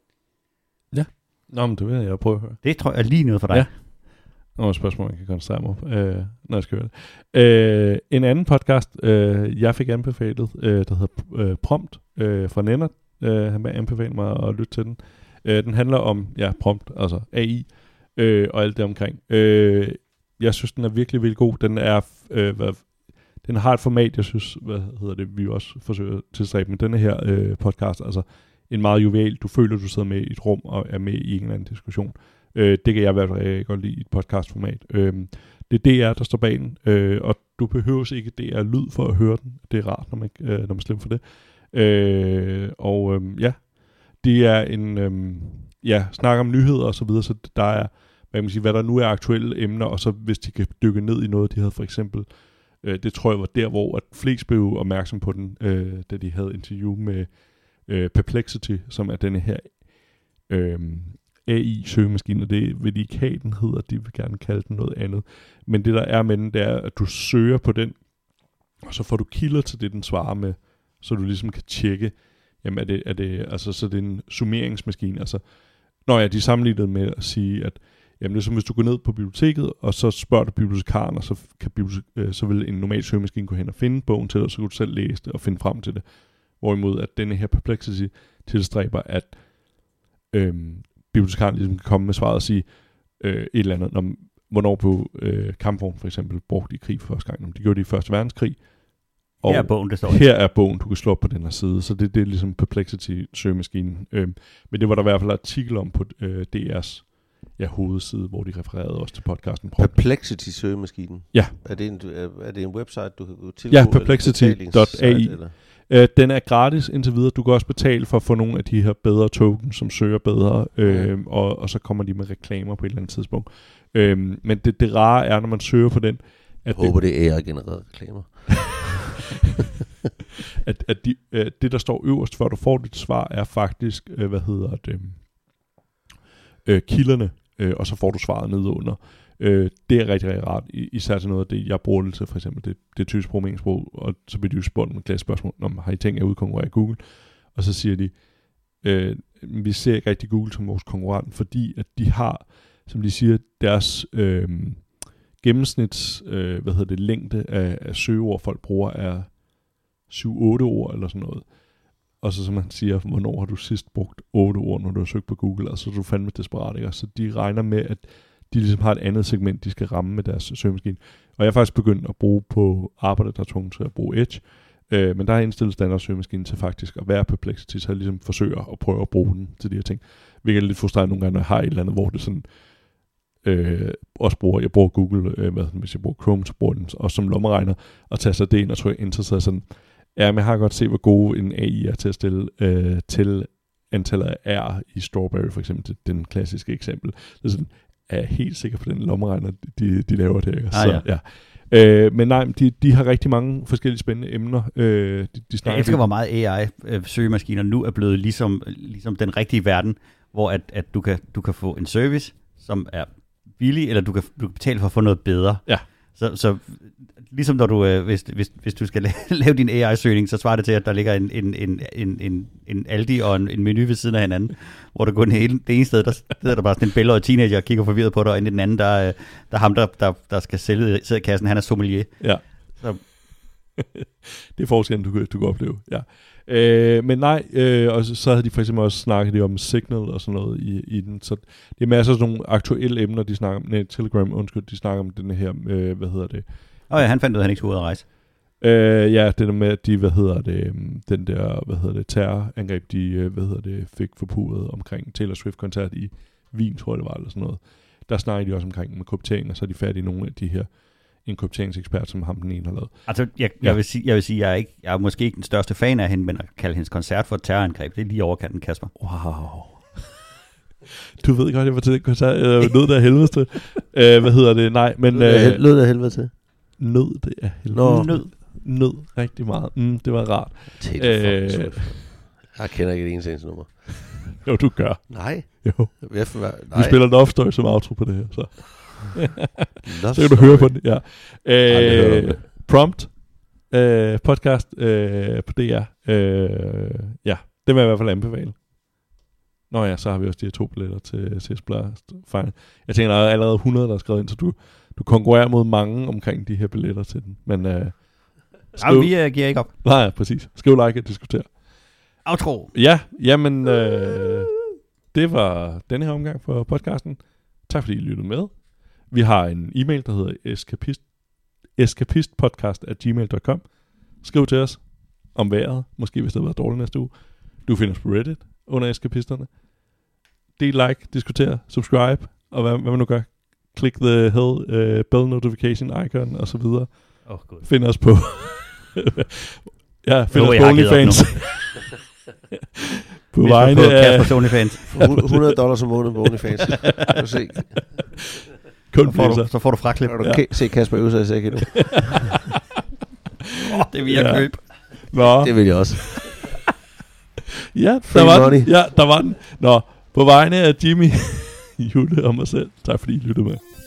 Ja, Nå, men det vil jeg prøve at høre. Det tror jeg er lige noget for dig. Ja. Nogle spørgsmål, jeg kan koncentrere mig på, øh, når jeg skal høre det. Øh, en anden podcast, øh, jeg fik anbefalet, øh, der hedder øh, Prompt øh, fra Nennert. Øh, han vil anbefale mig at lytte til den. Øh, den handler om ja, prompt, altså A I, øh, og alt det omkring. Øh, jeg synes, den er virkelig, virkelig god. Den er, øh, hvad, den har et format, jeg synes, hvad hedder det, vi også forsøger at tilstræbe med denne her øh, podcast. Altså en meget jovial, du føler, du sidder med i et rum og er med i en eller anden diskussion. Øh, det kan jeg i hvert fald godt lide i et podcastformat. Øh, det er D R, der står bag den, øh, og du behøver ikke D R-lyd for at høre den. Det er rart, når man, øh, når man slipper for det. Øh, og øh, ja, det er en, øh, ja, snak om nyheder og så videre, så der er, hvad man siger, hvad der nu er aktuelle emner, og så hvis de kan dykke ned i noget, de havde for eksempel, øh, det tror jeg var der, hvor at flest blev opmærksom på den, øh, da de havde interview med øh, Perplexity, som er denne her øh, A I-søgemaskine, og det vil de ikke have, den hedder, de vil gerne kalde den noget andet. Men det der er med den, det er, at du søger på den, og så får du kilder til det, den svarer med, så du ligesom kan tjekke, jamen er det, er det, altså så det er en summeringsmaskine, altså, når jeg de sammenlignet med at sige, at jamen det er som hvis du går ned på biblioteket, og så spørger du bibliotekaren, og så, kan bibliotek- så vil en normal søgemaskine gå hen og finde bogen til dig, og så kan du selv læse det og finde frem til det. Hvorimod at denne her Perplexity tilstræber, at øhm, bibliotekaren ligesom kan komme med svaret og sige øh, et eller andet, når, hvornår på øh, kampvogn for eksempel brugte i krig for første gang. De gjorde det i første verdenskrig. Og her er bogen, det står. Her er bogen, du kan slå op på den her side. Så det, det er ligesom Perplexity-søgemaskinen. Øh, men det var der i hvert fald artikel om på øh, D R's ja, hovedside, hvor de refererede også til podcasten. Perplexity-søgemaskinen? Ja. Er det en, er det en website, du kan gå til? Ja, perplexity punktum A I. Uh, den er gratis indtil videre. Du kan også betale for at få nogle af de her bedre tokens, som søger bedre, øh, mm. og, og så kommer de med reklamer på et eller andet tidspunkt. Øh, men det, det rare er, når man søger på den... At jeg håber, det er ære-genererede reklamer. at at de, øh, det, der står øverst, før du får dit svar, er faktisk, øh, hvad hedder det, øh, kilderne, øh, og så får du svaret nede under. Øh, det er rigtig, rigtig rart, især til noget af det, jeg bruger det til, for eksempel det, det tyske programmeringssprog, og så bliver de jo spurgt med et spørgsmål, om har I tænkt jer at udkonkurrere i Google? Og så siger de, øh, vi ser ikke rigtig Google som vores konkurrent, fordi at de har, som de siger, deres øh, gennemsnits, øh, hvad hedder det, længde af, af søgeord, folk bruger, er syv otte ord eller sådan noget. Og så som man siger, hvornår har du sidst brugt otte ord, når du har søgt på Google? Altså du er fandme desperat, ikke? Så de regner med, at de ligesom har et andet segment, de skal ramme med deres søgemaskine. Og jeg er faktisk begyndt at bruge på arbejdet, der er tvunget til at bruge Edge. Øh, men der er indstillet standard søgemaskine til faktisk at være Perplexity, så jeg ligesom forsøger at prøve at bruge den til de her ting. Hvilket er lidt frustrerende nogle gange, når jeg har et eller andet, hvor det sådan... Øh, også bruger, jeg bruger Google, øh, hvad, hvis jeg bruger Chrome, så bruger den også som lommeregner, og tager så det ind og trykker enter, så sådan... Ja, men jeg har godt set, hvor gode en A I er til at stille øh, til antallet af R i Strawberry, for eksempel, den klassiske eksempel. Det er sådan... er helt sikker på den lommeregner, de, de laver det. Ah, så, ja. Ja. Øh, men nej, de, de har rigtig mange forskellige spændende emner. Øh, de, de jeg elsker, hvor meget A I-søgemaskiner nu er blevet ligesom, ligesom den rigtige verden, hvor at, at du, kan, du kan få en service, som er billig, eller du kan, du kan betale for at få noget bedre. Ja. Så, så ligesom når du, øh, hvis, hvis, hvis du skal la- lave din A I-søgning, så svarer det til, at der ligger en, en, en, en, en, en Aldi og en, en menu ved siden af hinanden, hvor du går den hele, det ene sted, der sidder der bare sådan en bælger teenager og kigger forvirret på dig, og i den anden, der, der er ham, der, der, der skal sælge sidder i kassen, han er sommelier. Ja. Så. Det er forskellen, du, du kan opleve. Ja. Øh, men nej, øh, og så, så havde de for eksempel også snakket om Signal og sådan noget i, i den. Så det er masser af sådan nogle aktuelle emner, de snakker om. Nej, Telegram, undskyld, de snakker om den her, øh, hvad hedder det? Åh oh ja, han fandt ud af, at han ikke skulle ud at rejse. Øh, ja, det der med, at de, hvad hedder det, den der, hvad hedder det, terrorangreb, de, hvad hedder det, fik forpuret omkring Taylor Swift-koncert i Wien, tror jeg det var, eller sådan noget. Der snakker de også omkring med kryptering, og så er de færdige nogle af de her en krypteringsekspert, som ham den ene har lavet. Altså, jeg, jeg, ja. vil sige, jeg vil sige, jeg er, ikke, jeg er måske ikke den største fan af hende, men at kalde hendes koncert for et terrorangreb, det er lige overkanten, Kasper. Wow. Du ved godt, jeg var til den koncert, jeg var nød der helvede til. Uh, hvad hedder det? Nej, men... Øh, nød der helvede til? Nød det er helvede. Nå. Nød. Nød rigtig meget. Mm, det var rart. Uh, jeg kender ikke et eneste nummer. Jo, du gør. Nej. Jo. Hvorfor, nej. Vi spiller Love Story som outro på det her, så... så kan du høre på den, ja. Øh, Prompt øh, podcast øh, på D R. Øh, ja, det vil jeg i hvert fald anbefale. Nå ja, så har vi også de her to billetter til C S Blast Final. Jeg tænker, der er allerede hundrede, der er skrevet ind, så du, du konkurrerer mod mange omkring de her billetter til den. Men øh, skriv, ja, vi uh, giver ikke op. Nej, præcis. Skriv, like og diskuter. Outro. Ja, jamen øh, det var denne her omgang for podcasten. Tak fordi I lyttede med. Vi har en e-mail, der hedder escapist, escapistpodcast at gmail punktum com. Skriv til os om vejret, måske hvis det har været dårligt næste uge. Du finder os på Reddit under Escapisterne. Del, like, diskuter, subscribe, og hvad, hvad man nu gør. Klik the hell, uh, bell notification icon, og så videre. Oh, God. Find os på... ja, find Nå, os på OnlyFans. På vegne af... OnlyFans. hundrede dollars om måneden på OnlyFans. Se. Kun så, får du, så får du fraklip. Ja. Okay, se Kasper øve sig i sækken nu. oh, det vil jeg ja. købe. Nå. Det vil jeg også. ja, der var den. Ja, der var den. Nå, på vegne af Jimmy, Jule og mig selv. Tak fordi I lyttede med.